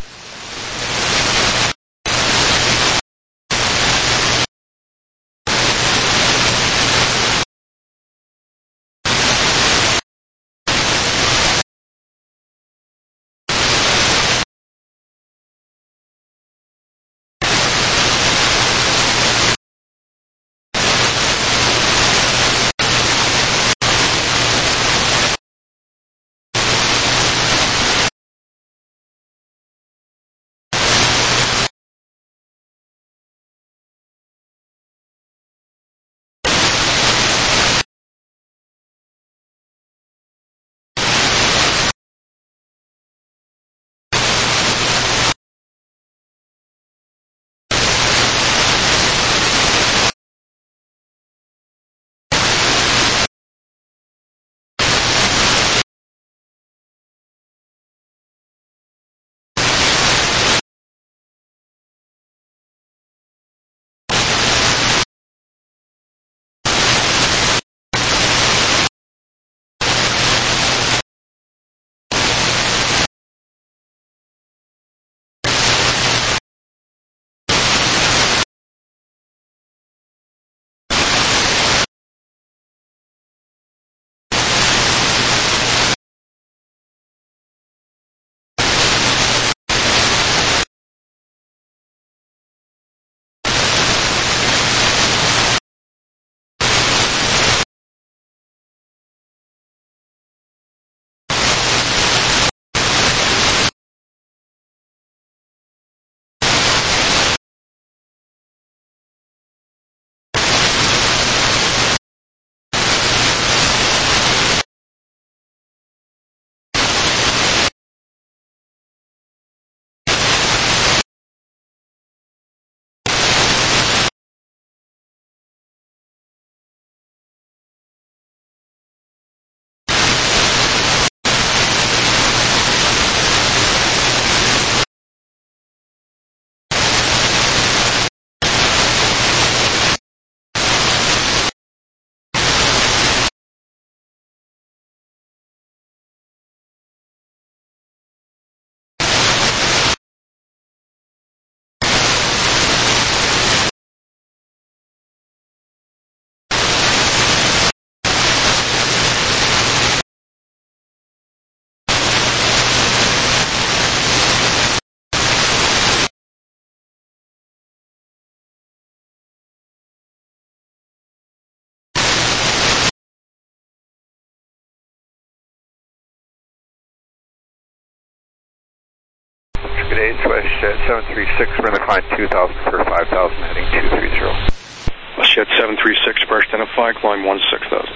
Good day, WestJet 736, we're in the climb 2000 for 5000, heading 230. WestJet 736, approach identify, climb 16,000.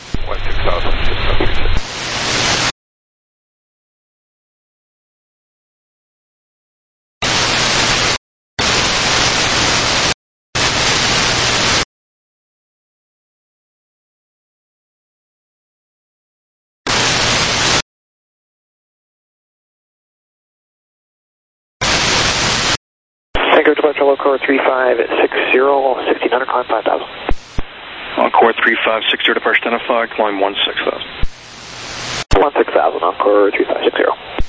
16,000, 736. Tango departure local 3560, 1600, climb 5000. Encore 3560, departure identified, climb 16,000. 16,000, Encore 3560.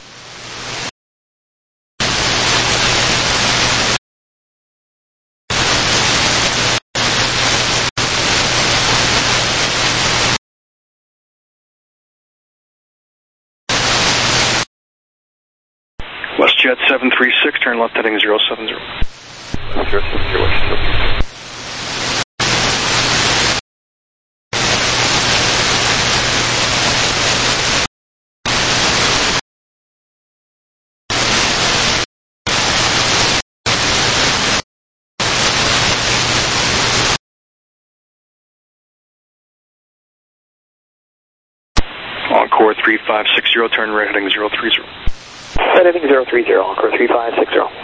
WestJet 736, turn left heading 070. 070, Encore 3560, turn right heading 030. Heading 030, Encore 3560.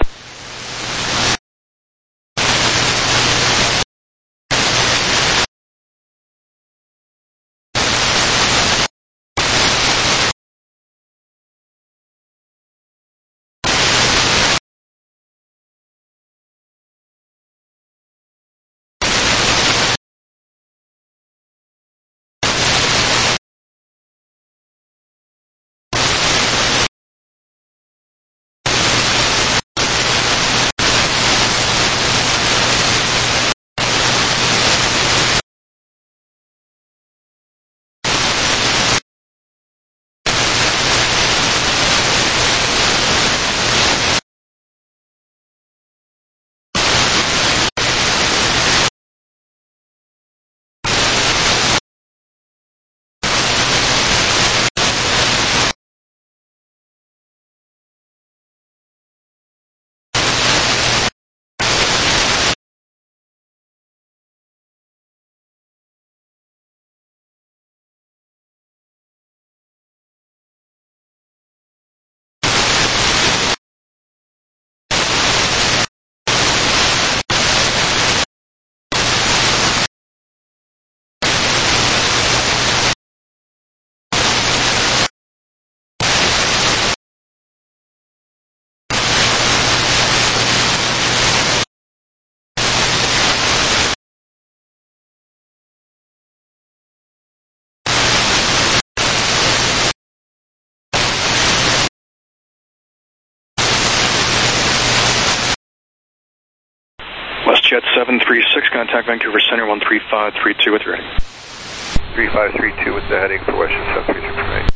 WestJet 736, contact Vancouver Center 13532 with your heading. 3532 with the heading for WestJet 736 right.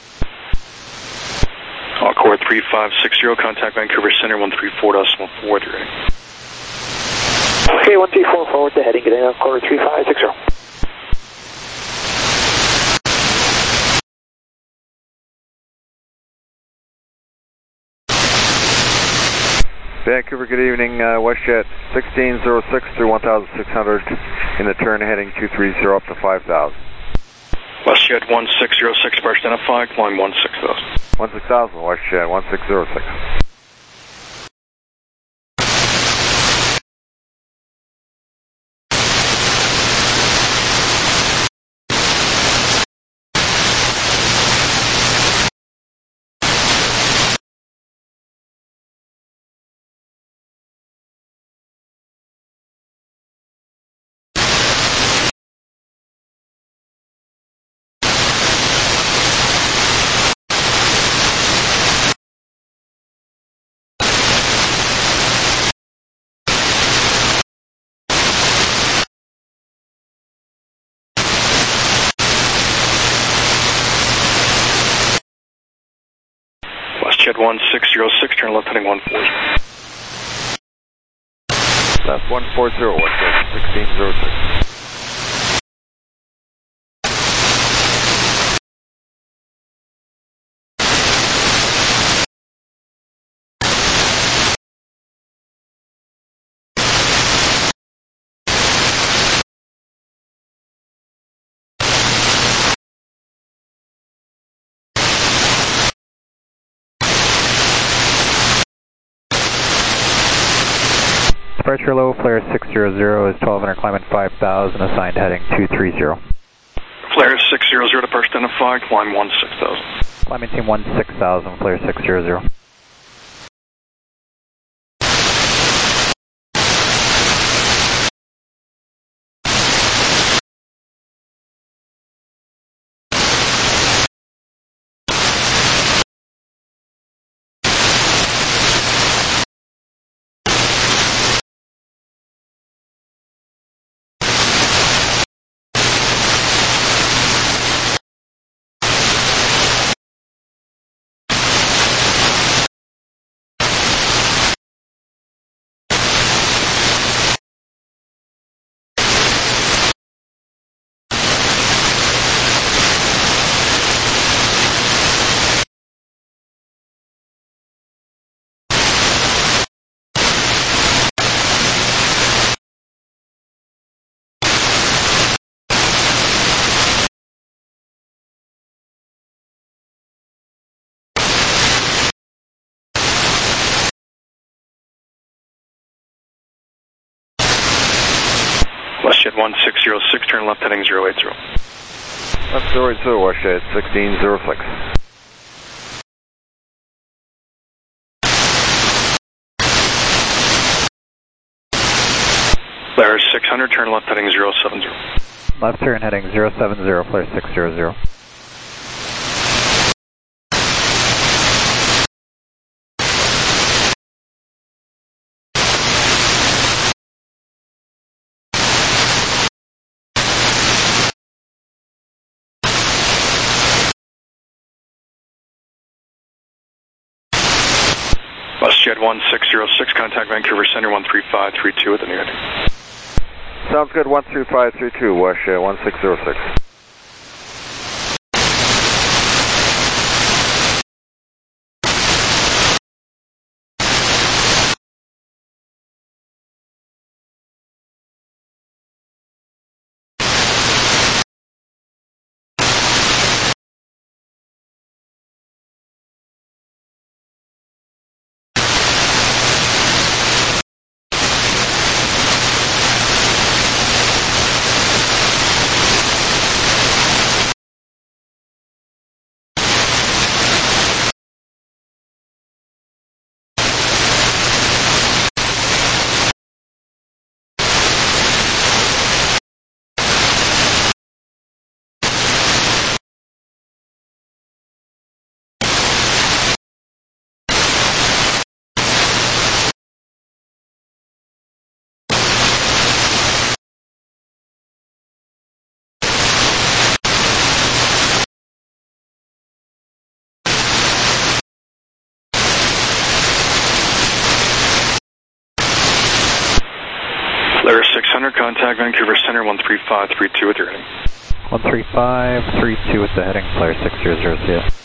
Encore 3560, contact Vancouver Center 134.14 with your heading. Okay, 1344 with the heading, getting Encore 3560. Vancouver, good evening. WestJet 1606 through 1600 in the turn heading 230 up to 5000. WestJet 1606, first identified, climb 16000. 16000, WestJet 1606. WestJet 1606, turn left heading 140. Left 140, WestJet 1606. Departure low, flare 600 is 1200, climbing 5000, assigned heading 230. Flare 600 to first identified, climb 16000. Climbing team 16000, flare 600. WestJet 1606, turn left heading 080. Left 080, WestJet 1606. Flare 600, turn left heading 070. Left turn heading 070, flare 600. WestJet 1606, contact Vancouver Center 13532 with the new heading. Sounds good, 13532, WestJet 1606. Center, contact Vancouver Center 13532 with your heading. 13532 with the heading, flare 600, see ya.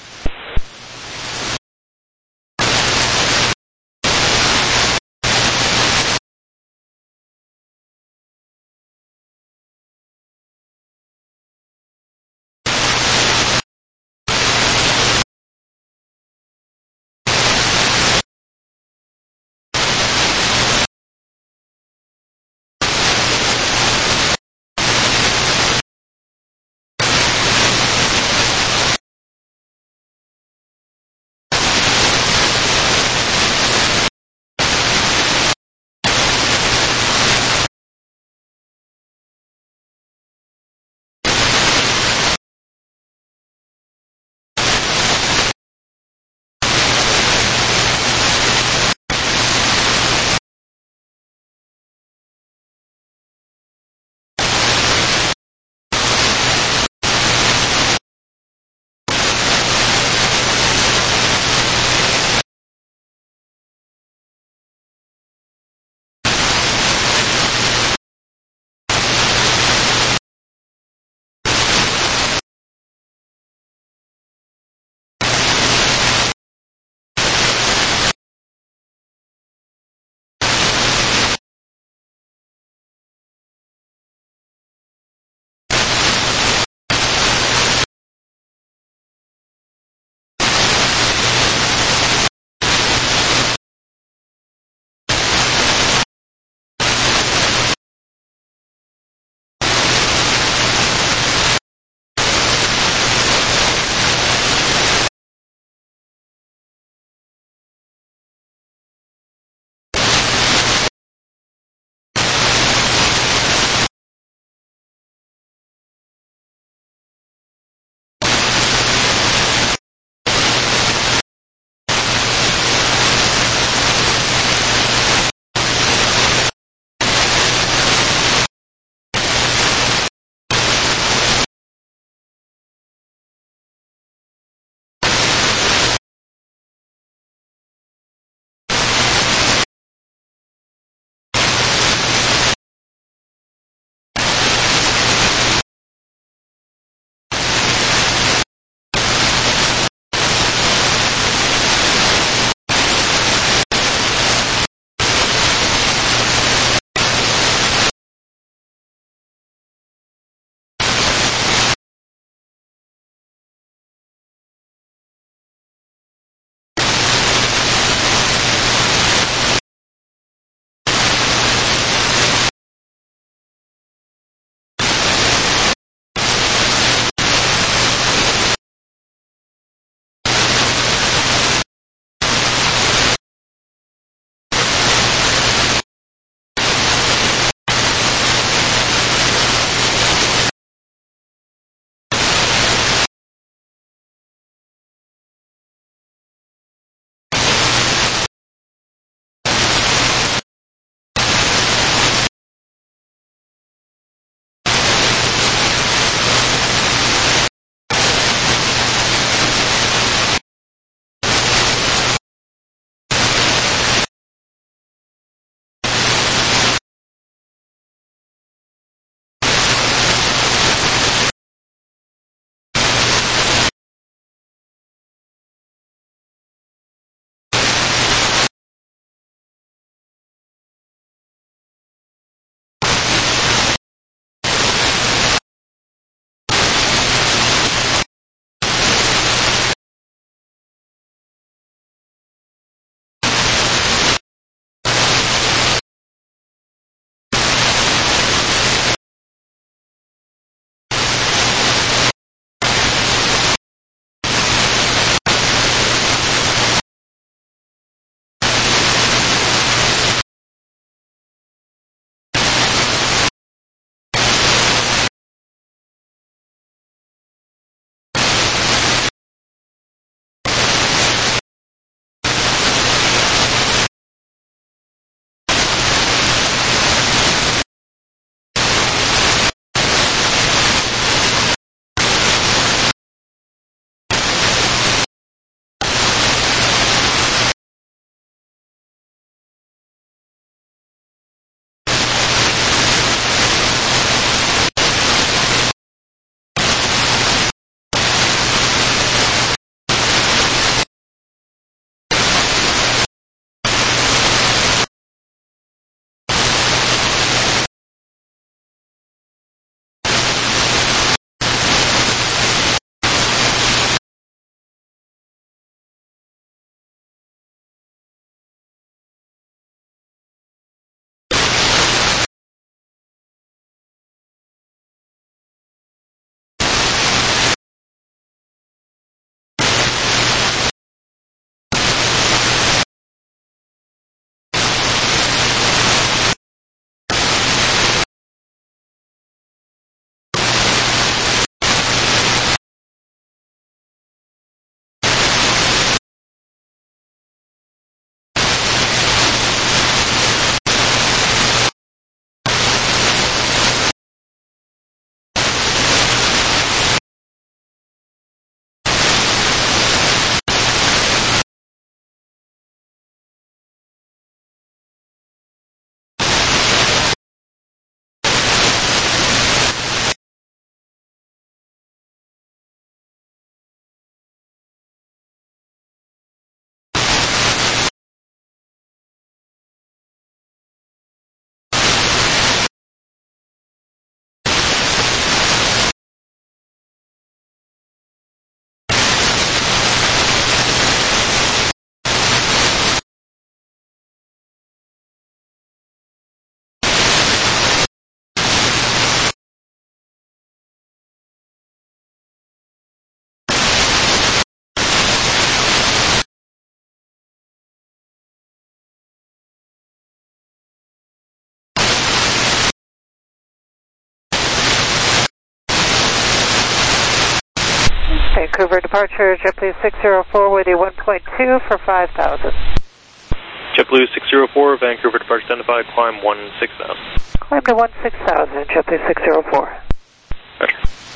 Vancouver departure, JetBlue 604 with you 1.2 for 5,000. JetBlue 604, Vancouver departure identified, climb 16,000. Climb to 16,000, JetBlue 604. Roger.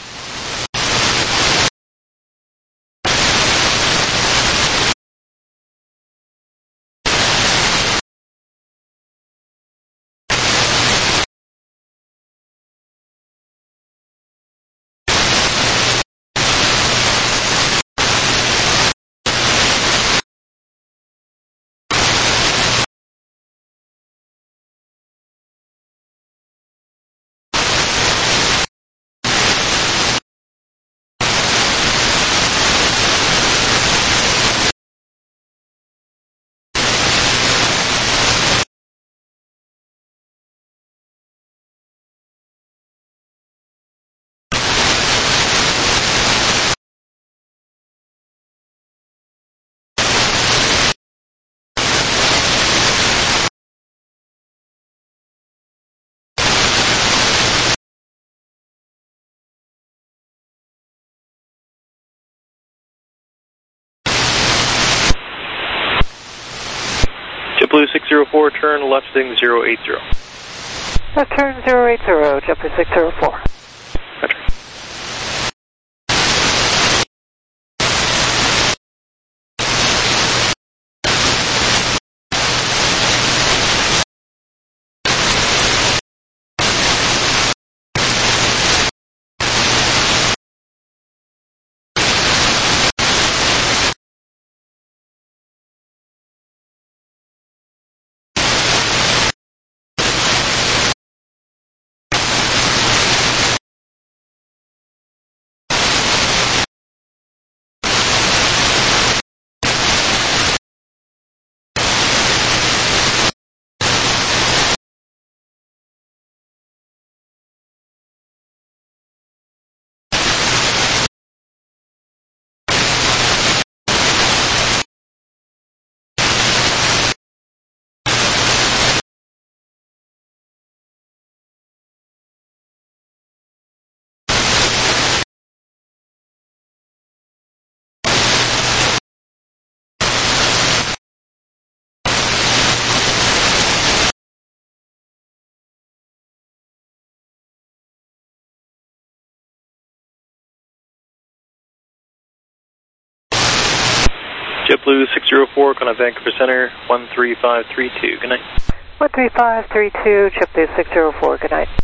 JetBlue 604, turn left heading 080. Left turn 080, JetBlue 604. Roger. JetBlue 604, contact Vancouver Center, 13532. Good night. 13532, JetBlue 604, good night.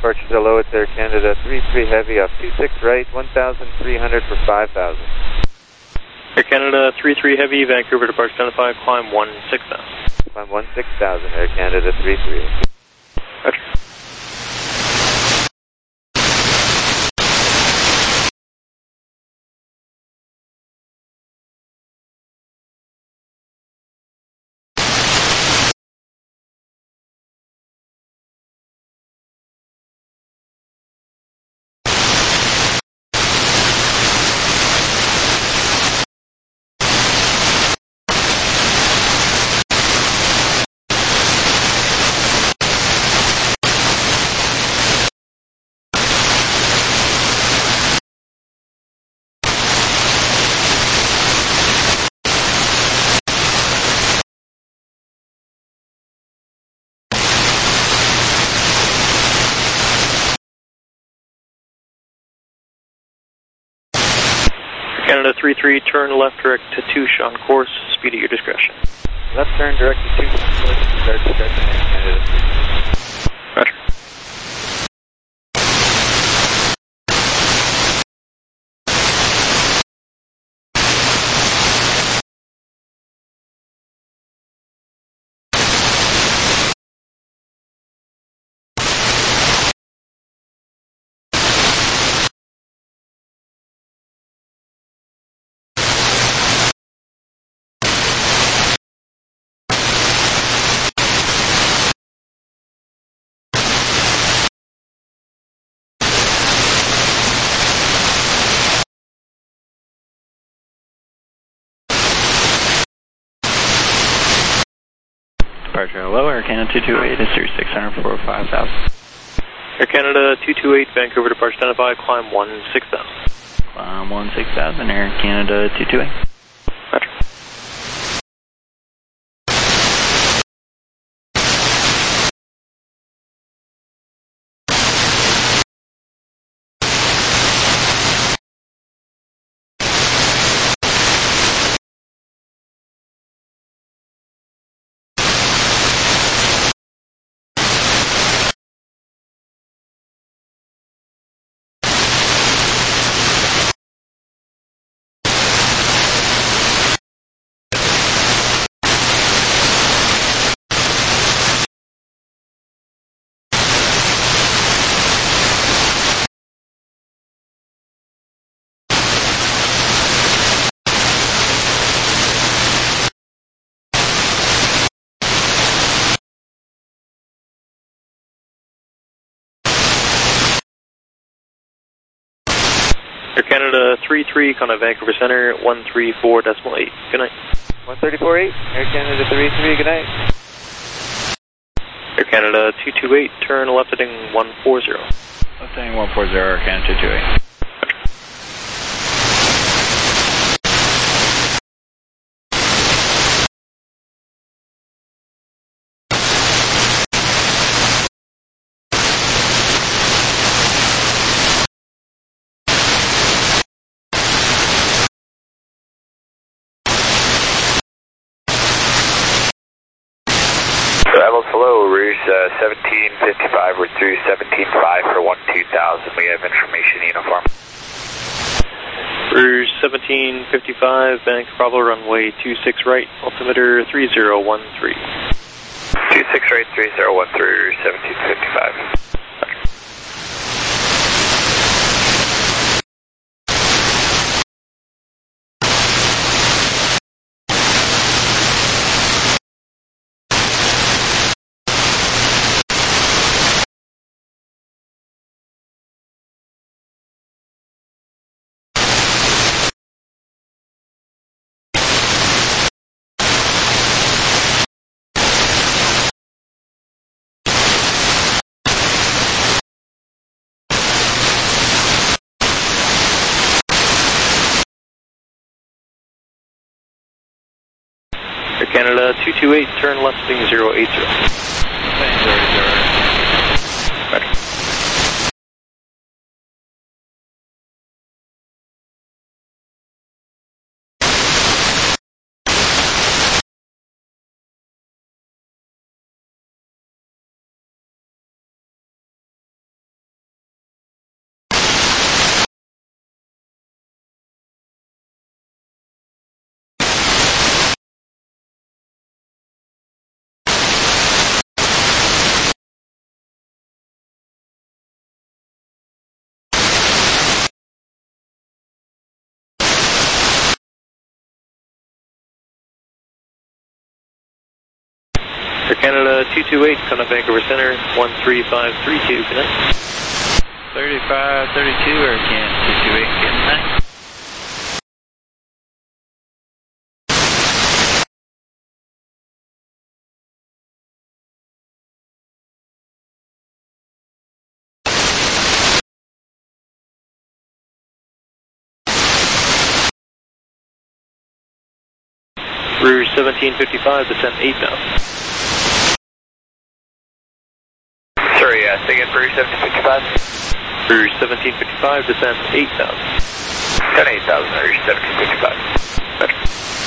departure hello, it's Air Canada 33 Heavy off 26 right, 1,300 for 5,000. Air Canada 33 Heavy, Vancouver departure identified, climb 16,000. Climb 16,000, Air Canada 33. Roger. Canada 33, turn left direct to Touche on course, speed at your discretion. Left turn direct to Touche, start discretion, Air Canada 33. Roger. Departure hello, Air Canada 228 is 3600 for 5,000. Air Canada 228, Vancouver departure identified, climb 16,000. Climb 16,000, Air Canada 228. Roger. Air Canada 33, contact Vancouver Center, 134.8. Good night. 134.8, Air Canada 33, good night. Air Canada 228, turn left heading 140. Left heading 140, Air Canada 228. Rebels, hello, Rouge 1755, we're through 17.5 for 12,000, we have information uniform. Rouge 1755, Vancouver Bravo, runway 26 right, altimeter 3013. 26 right, 3013, Rouge 1755. Air Canada 228, turn left heading 080. Roger. Air Canada 228, Contact Vancouver Center, 13532, connect. 3532, Air Canada 228, connect. Rouge 1755, descent 8,000. Sorry, say again, Rouge 1755. Rouge 1755, descent 8,000. Descent 8,000, Rouge 1755. Better.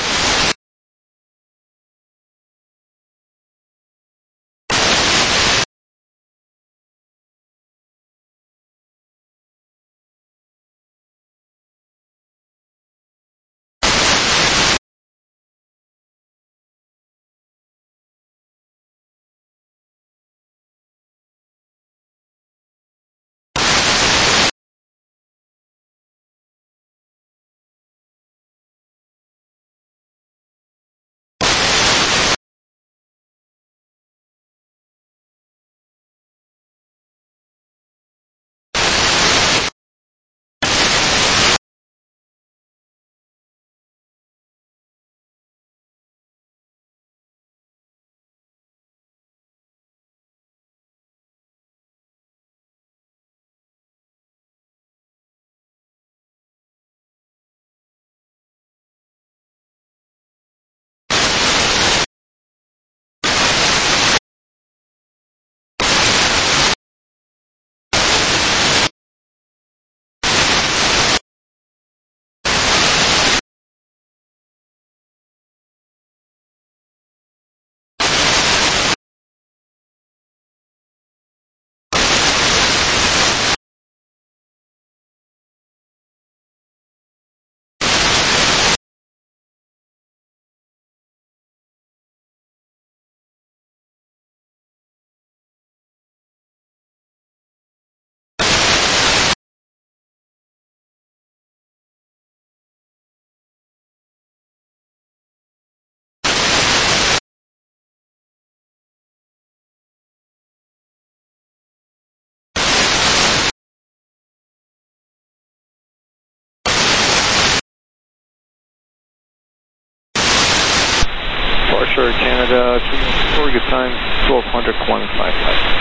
Air Canada 314, good time, 1200, climb 55.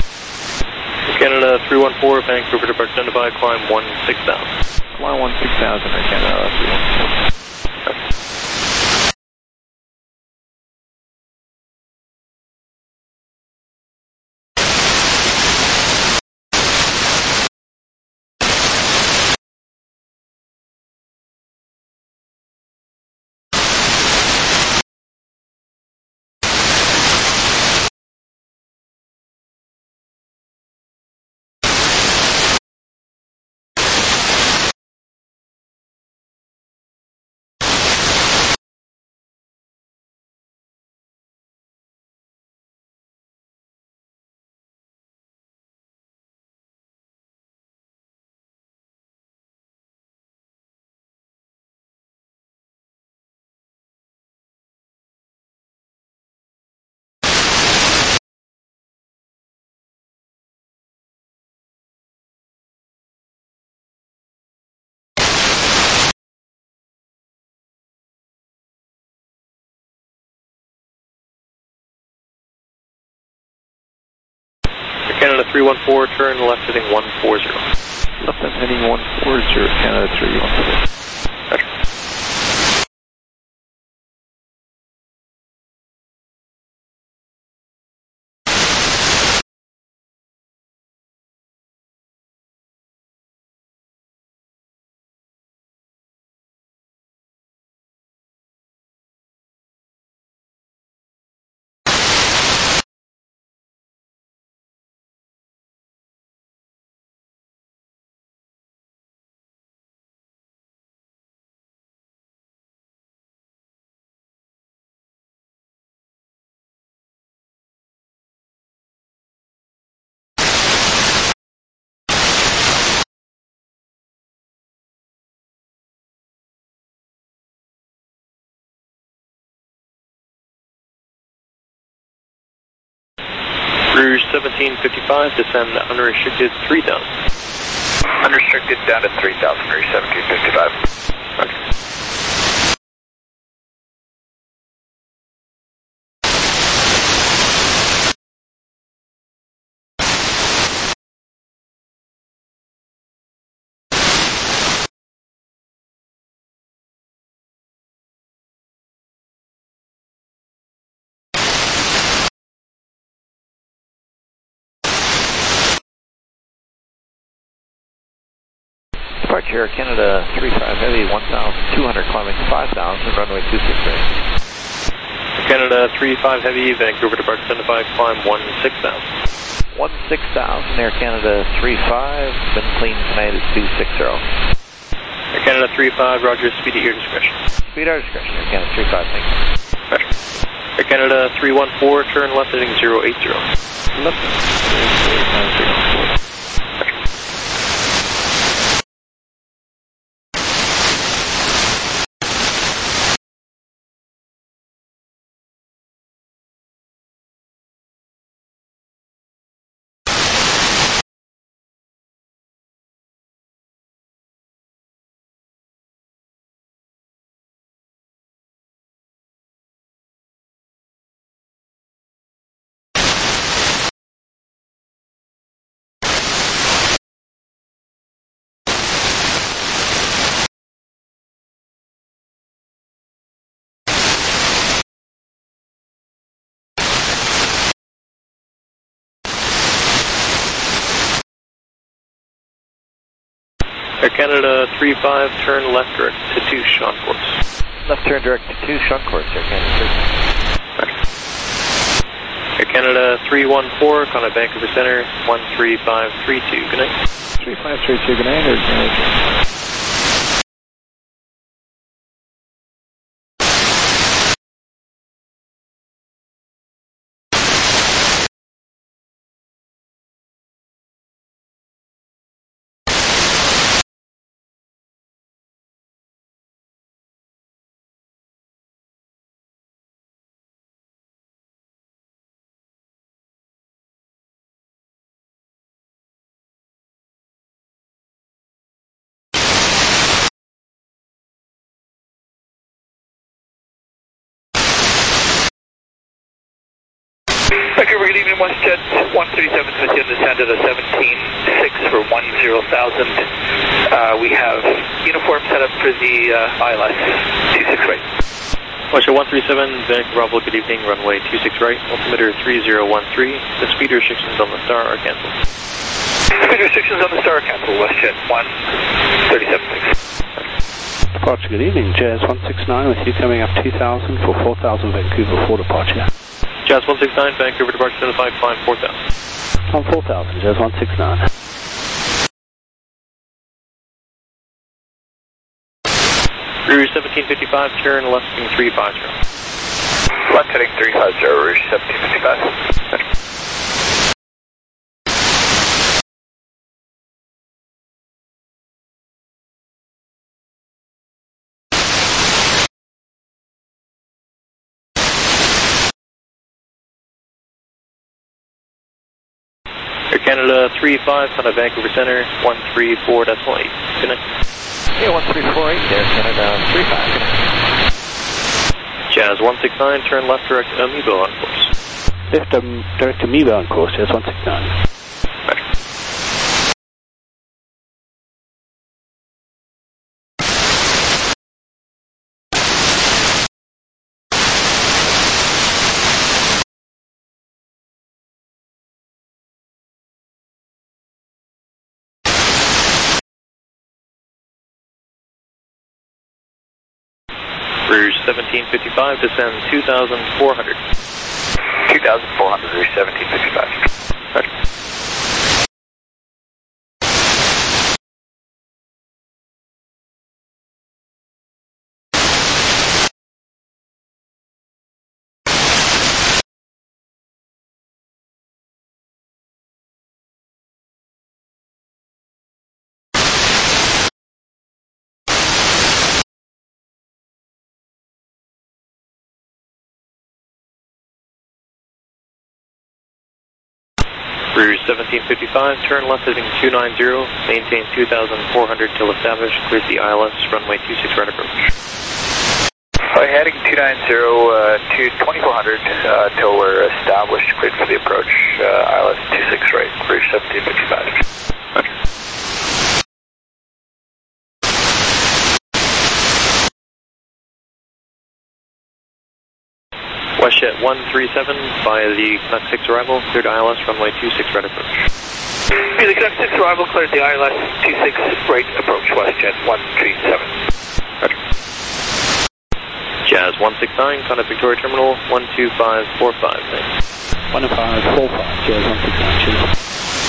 Air Canada 314, Vancouver departure identified, climb 16,000. Climb 16,000, Air Canada 314. Canada 314, turn left heading 140. Left heading 140, Canada 314. Better. 1755, descend unrestricted 3000. Unrestricted down to 3000, Rouge 1755. Roger. Departure Canada 35 Heavy, 1,200 climbing 5,000, runway 26 right. Canada 35 Heavy, Vancouver departure 75, climb 16,000. 16,000, Air Canada 35, been clean tonight at 260. Air Canada 35, roger, speed at your discretion. Speed at our discretion, Air Canada 35, thank you. Roger. Air Canada 314, turn left heading 080. Left, 080. Air Canada 35, turn left direct to Touche on course. Left turn direct to Touche on course, Air Canada 35. Air Canada 314, Contact Vancouver Center, 13532, good night. 3532, good night, Air Canada. Vancouver, good evening, WestJet 137 with you in descent of the 17.6 for 10,000. We have uniform set up for the ILS 26 right. WestJet 137, Vancouver Bravo, good evening, runway 26 right, altimeter 3013. The speed restrictions on the Star are canceled. Speed restrictions on the Star are canceled, WestJet 137.6. Departure, good evening, Jazz 169 with you coming up 2,000 for 4,000 Vancouver for departure. Jazz 169, Vancouver departure 75, climb 4,000. On 4,000, Jazz 169. Rouge 1755, turn left heading 350. Left heading 350, Rouge 1755. Air Canada 35, Contact Vancouver Center, 134.8. Good night. Yeah, 1348, Air Canada 35, good night. Jazz 169, turn left direct Amoeba on course. Left direct Amoeba on course, Jazz 169. Rouge 1755, descend 2,400. 2,400, Rouge 1755. Roger. Rouge 1755, turn left heading 290, maintain 2,400 till established, clears the ILS, runway 26 right approach. Heading 290 to 2400 till we're established, cleared for the approach, ILS 26 right, Rouge 1755. Roger. WestJet 137 via the Canuck 6 arrival, cleared ILS, runway 26 right approach. The Canuck 6 arrival, cleared the ILS 26 right approach, WestJet 137. Roger. Jazz 169, contact Victoria Terminal 12545, thanks. 12545, Jazz 169, cheers.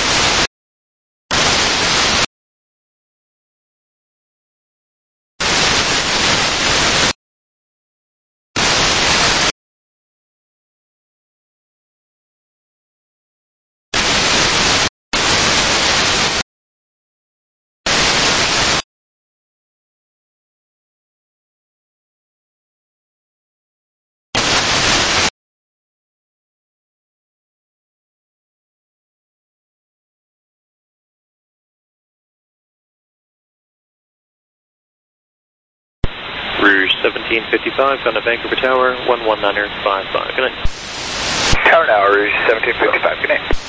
Rouge 1755, contact Vancouver Tower 11955, good night. Tower now, Rouge 1755, good night.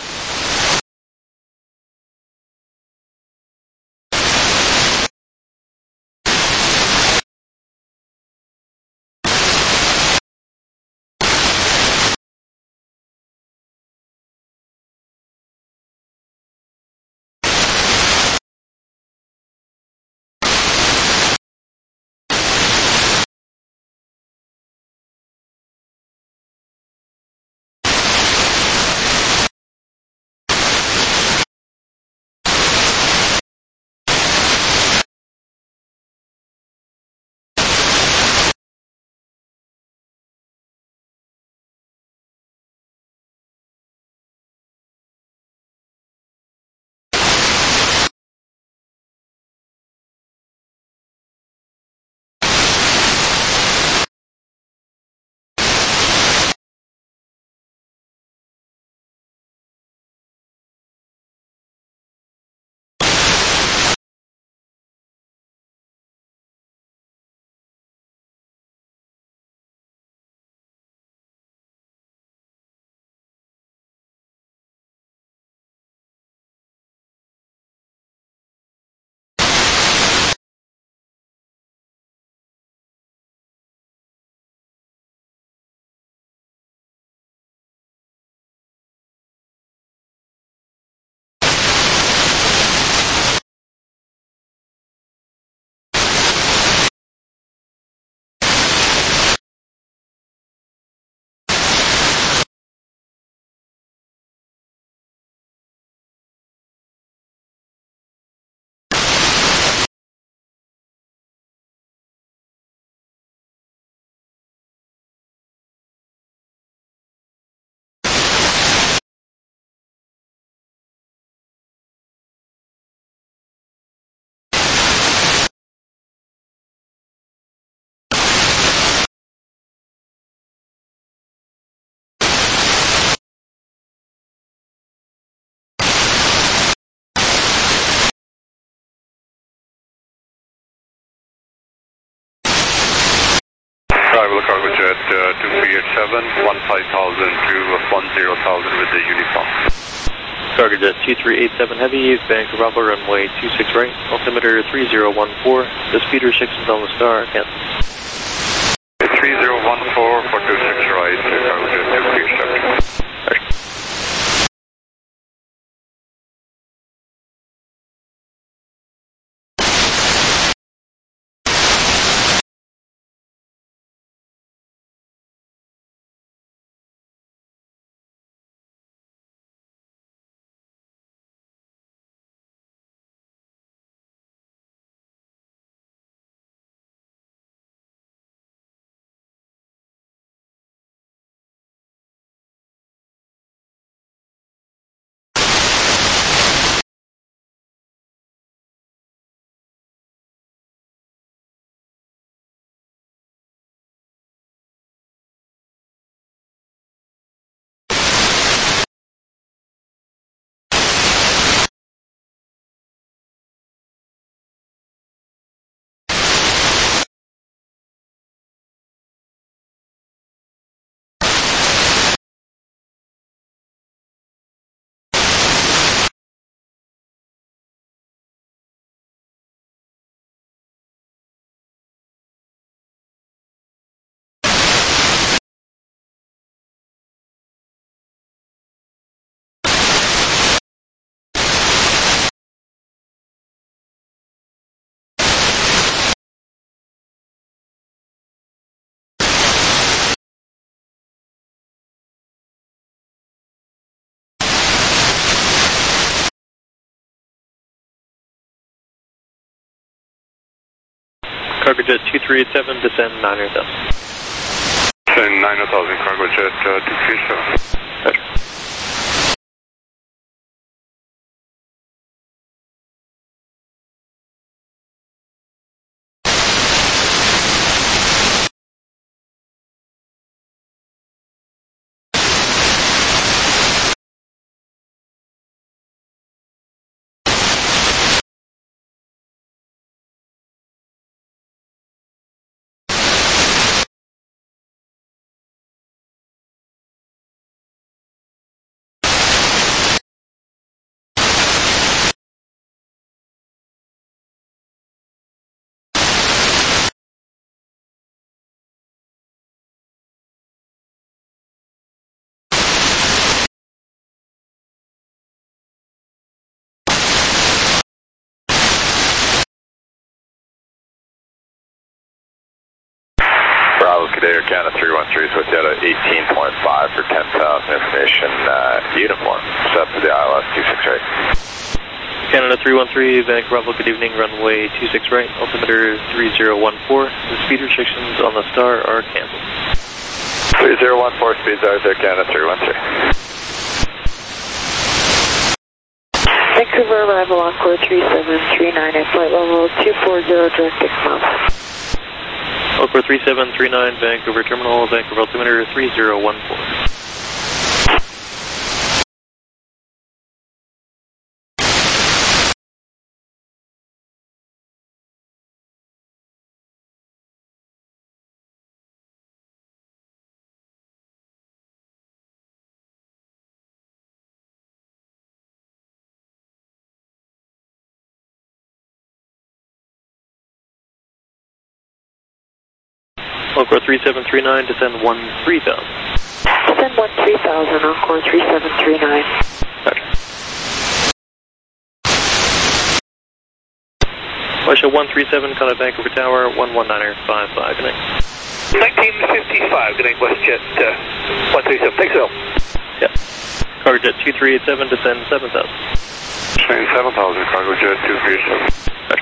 Arrival cargo jet 2387, 15,000 to 10,000 with the uniform. Cargo jet 2387 Heavy, Vancouver Bravo, runway 26 right, altimeter 3014, the speed restrictions on the star, Kansas. 3014 for 26 right, cargo jet 2387. Cargo Jet 2387, descend 900,000. Descend 900,000, Cargo Jet 2387. Roger. Bravo, Cadet Air Canada 313 is with you at 18.5 for 10,000 information uniform. Set to the ILS 26 right. Canada 313, Vancouver Bravo, good evening, runway 26 right, altimeter 3014. The speed restrictions on the Star are canceled. 3014, speeds are there, Canada 313. Vancouver arrival Encore 3739 at flight level 240, direct 6 miles. Encore 3739, Vancouver Terminal, Vancouver altimeter 3014. Encore 3739, descend 13,000. Descend 13,000, Encore 3739. Roger. Russia 137, contact Vancouver Tower, 119er, 55, good night. 1955, good night, WestJet 137, thanks all. Yeah. Cargo Jet 2387, descend 7,000. Descend 7,000, Cargo Jet 2387. Roger.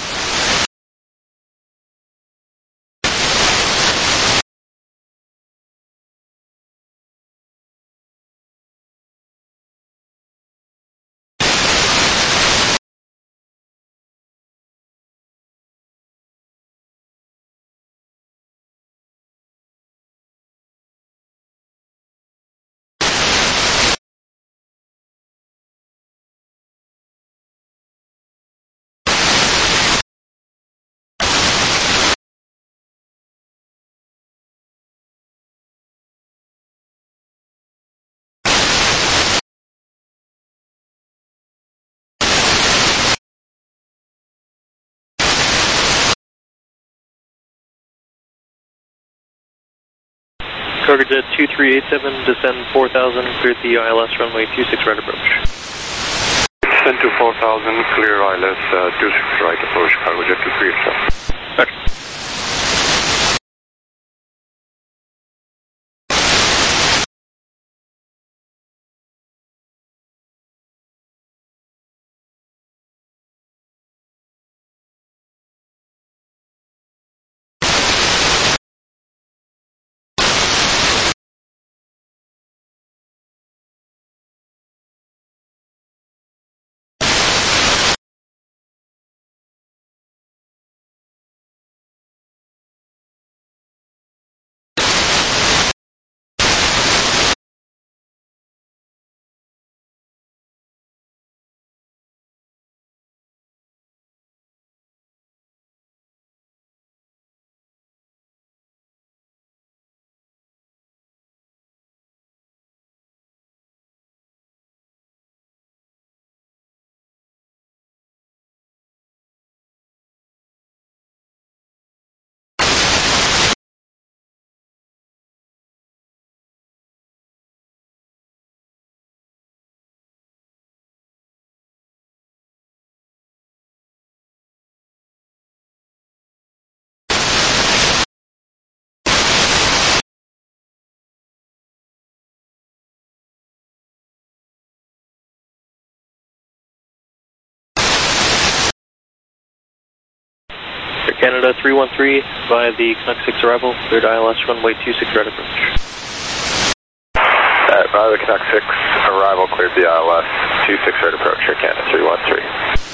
Cargo Jet 2387, descend 4,000, clear the ILS runway 26 right approach. Descend to 4,000, clear ILS 26 right approach, Cargo Jet 2387. Roger. Canada 313 via the Canuck 6 arrival, cleared ILS runway 26 right approach. Via the Canuck 6 arrival, cleared the ILS 26 right approach, Air Canada 313.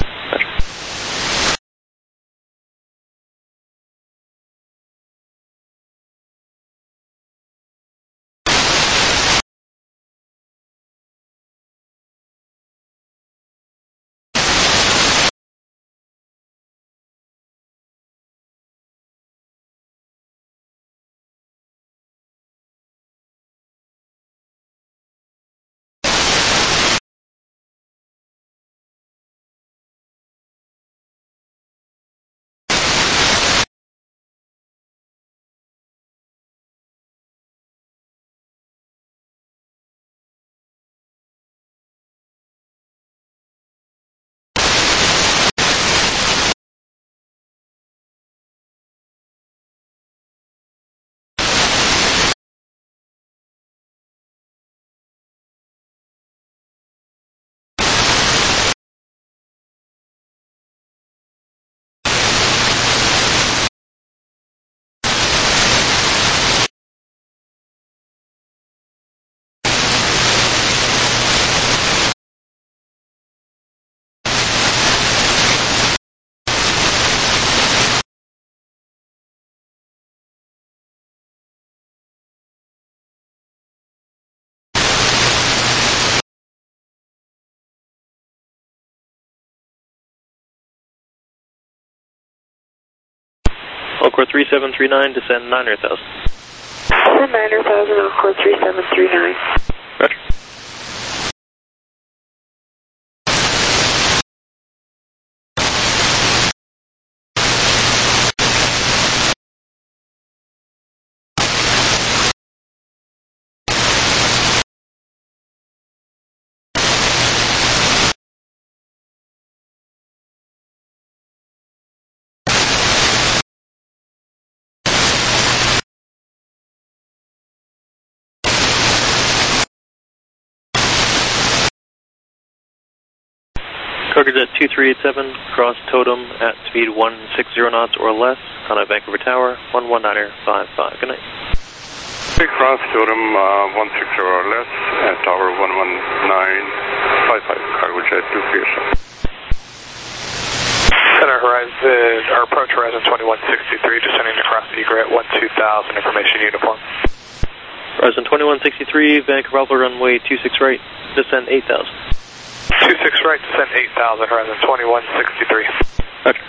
Encore 3739, descend 900,000. Descend 900,000, Encore 3739. Roger. Cargo Jet 2387, cross Totem at speed 160 knots or less, contact Vancouver Tower, 11955. Good night. Cross Totem 160 or less, at Tower 11955, Cargo Jet 2387. Center Horizon, our approach Horizon 2163, descending across Egret 12000, information uniform. Horizon 2163, Vancouver Alpha runway 26 right, descend 8,000. 26 right, descend 8,000, Horizon 2163. Roger.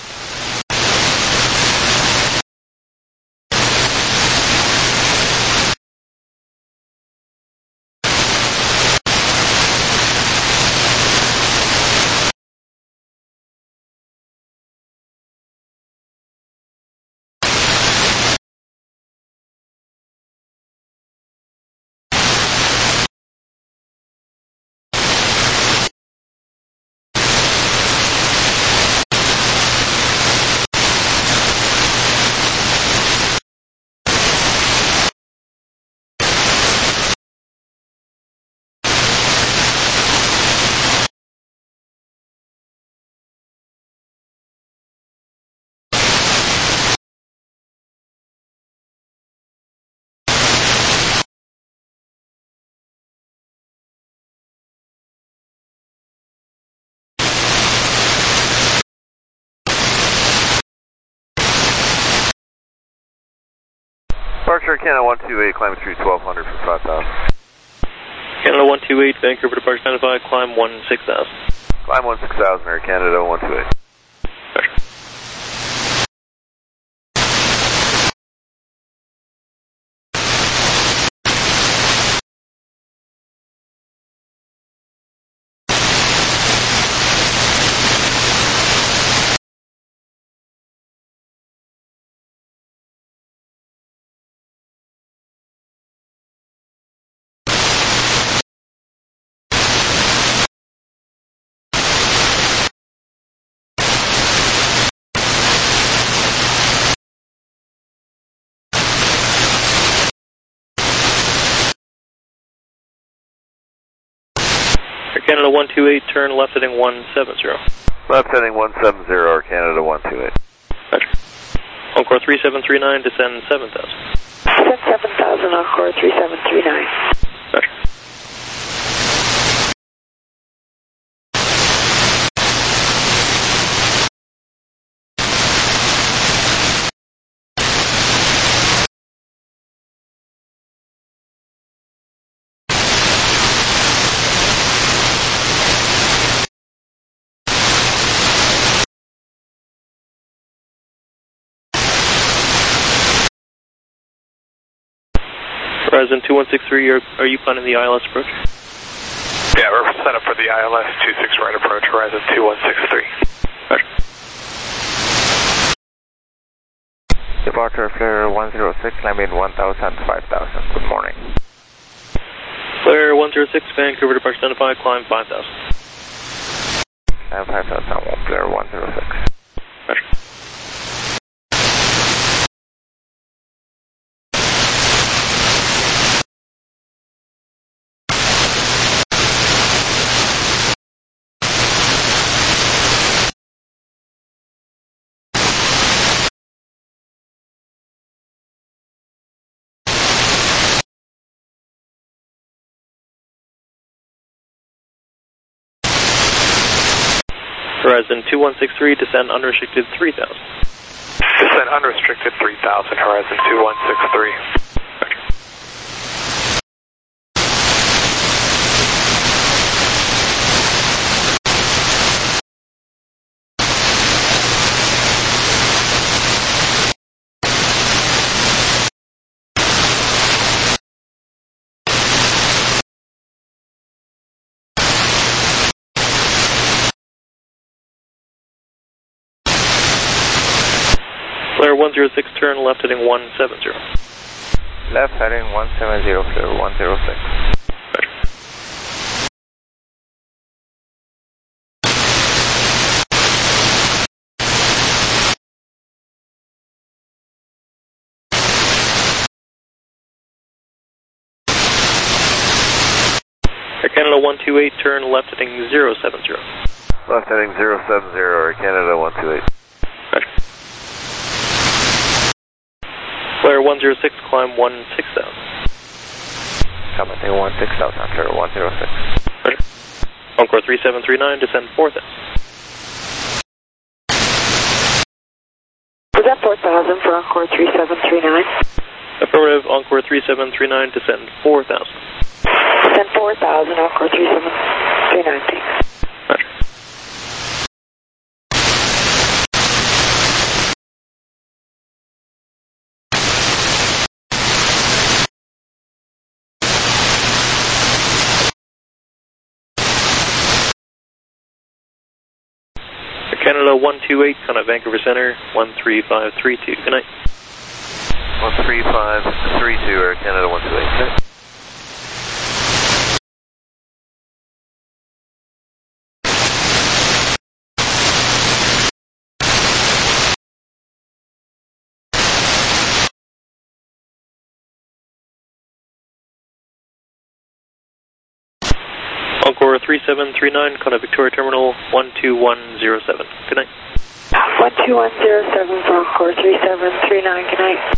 Departure Canada 128, climb through 1200 for 5,000. Canada 128, Vancouver departure 95, climb 16,000. Climb 16,000, Air Canada 128. Roger. Canada 128, turn left heading 170. Left heading 170, Air Canada 128. Roger. 3739, descend 7000. Descend 7000, Encore 3739. Roger. Horizon 2163, are you planning the ILS approach? Yeah, we're set up for the ILS 26 right approach, Horizon 2163. Roger. Departure Flare 106, climbing 1000, 5000. Good morning. Flare 106, Vancouver departure identified, climb 5000. Climb 5000, Flare 106. Roger. Horizon 2163, descend unrestricted 3000. Descend unrestricted 3000, Horizon 2163. Roger. Flare 106, turn left heading 170. Left heading 170, Flare 106. Roger. Air Canada 128, turn left heading 070. Left heading 070, Air Canada 128. Roger. Flare 106, climb 16,000. Commenting 16,000, Flare 106. Roger. Encore 3739, descend 4000. Was that 4000 for Encore 3739? Affirmative, Encore 3739, descend 4000. Descend 4000, Encore 3739, thanks. Roger. Canada 128, kind of Vancouver Center, 13532. Good night. 13532, Air Canada 128. Encore 3739, Kona Victoria Terminal 12107. Good night. 12107 for Encore 3739, good night.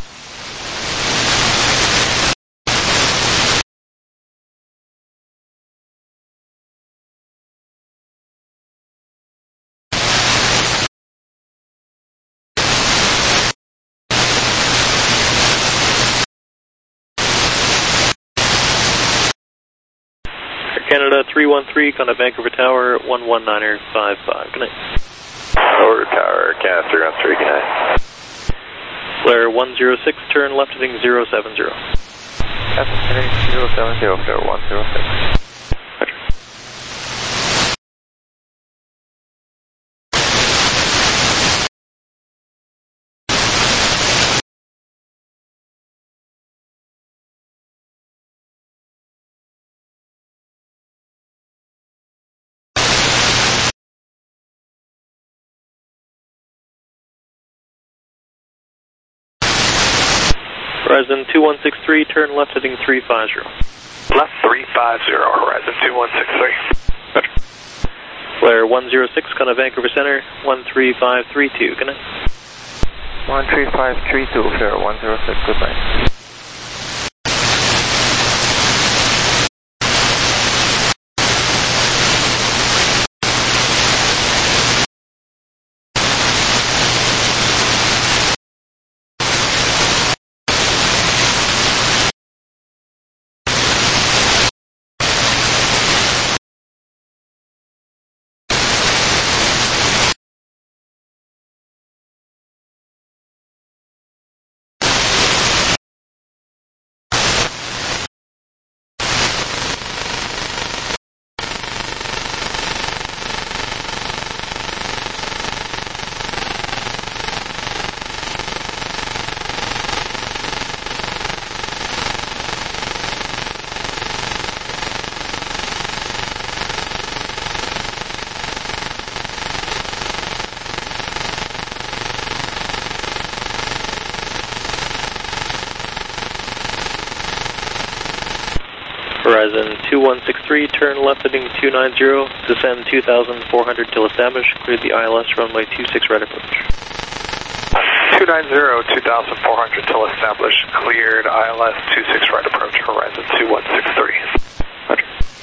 Canada 313, Kona Vancouver Tower 119er55. Good night. Order Tower, Canada 313, good night. Flare 106, turn left heading 070. Left heading 070, Flare 106. Horizon 2163, turn left heading 350. Left 350, Horizon 2163. Roger. Flare 106, Kona Vancouver Center, 13532. Good night. 135320106, good night. Horizon 2163, turn left heading 290, descend 2,400 till established, cleared the ILS runway 26 right approach. 290, 2,400 till established, cleared ILS 26 right approach, Horizon 2163. Roger.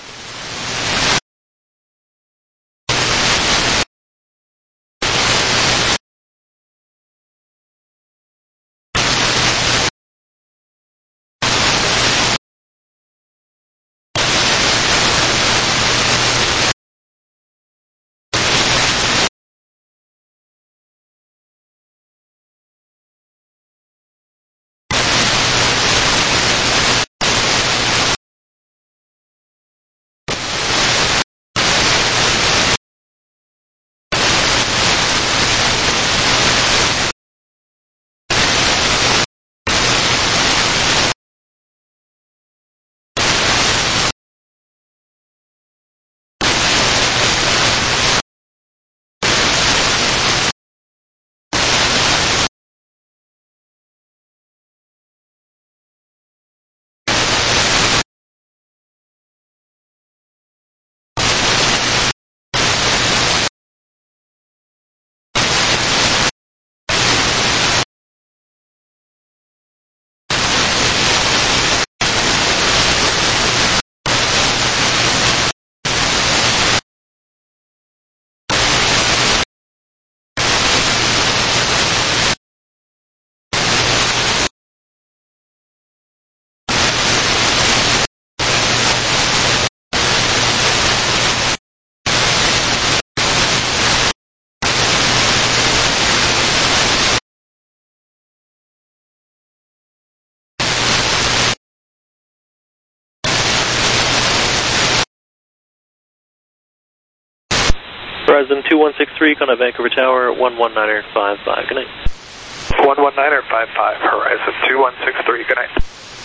Horizon 2163, Contact Vancouver Tower, 119er55, good night. 119er55, Horizon 2163, good night.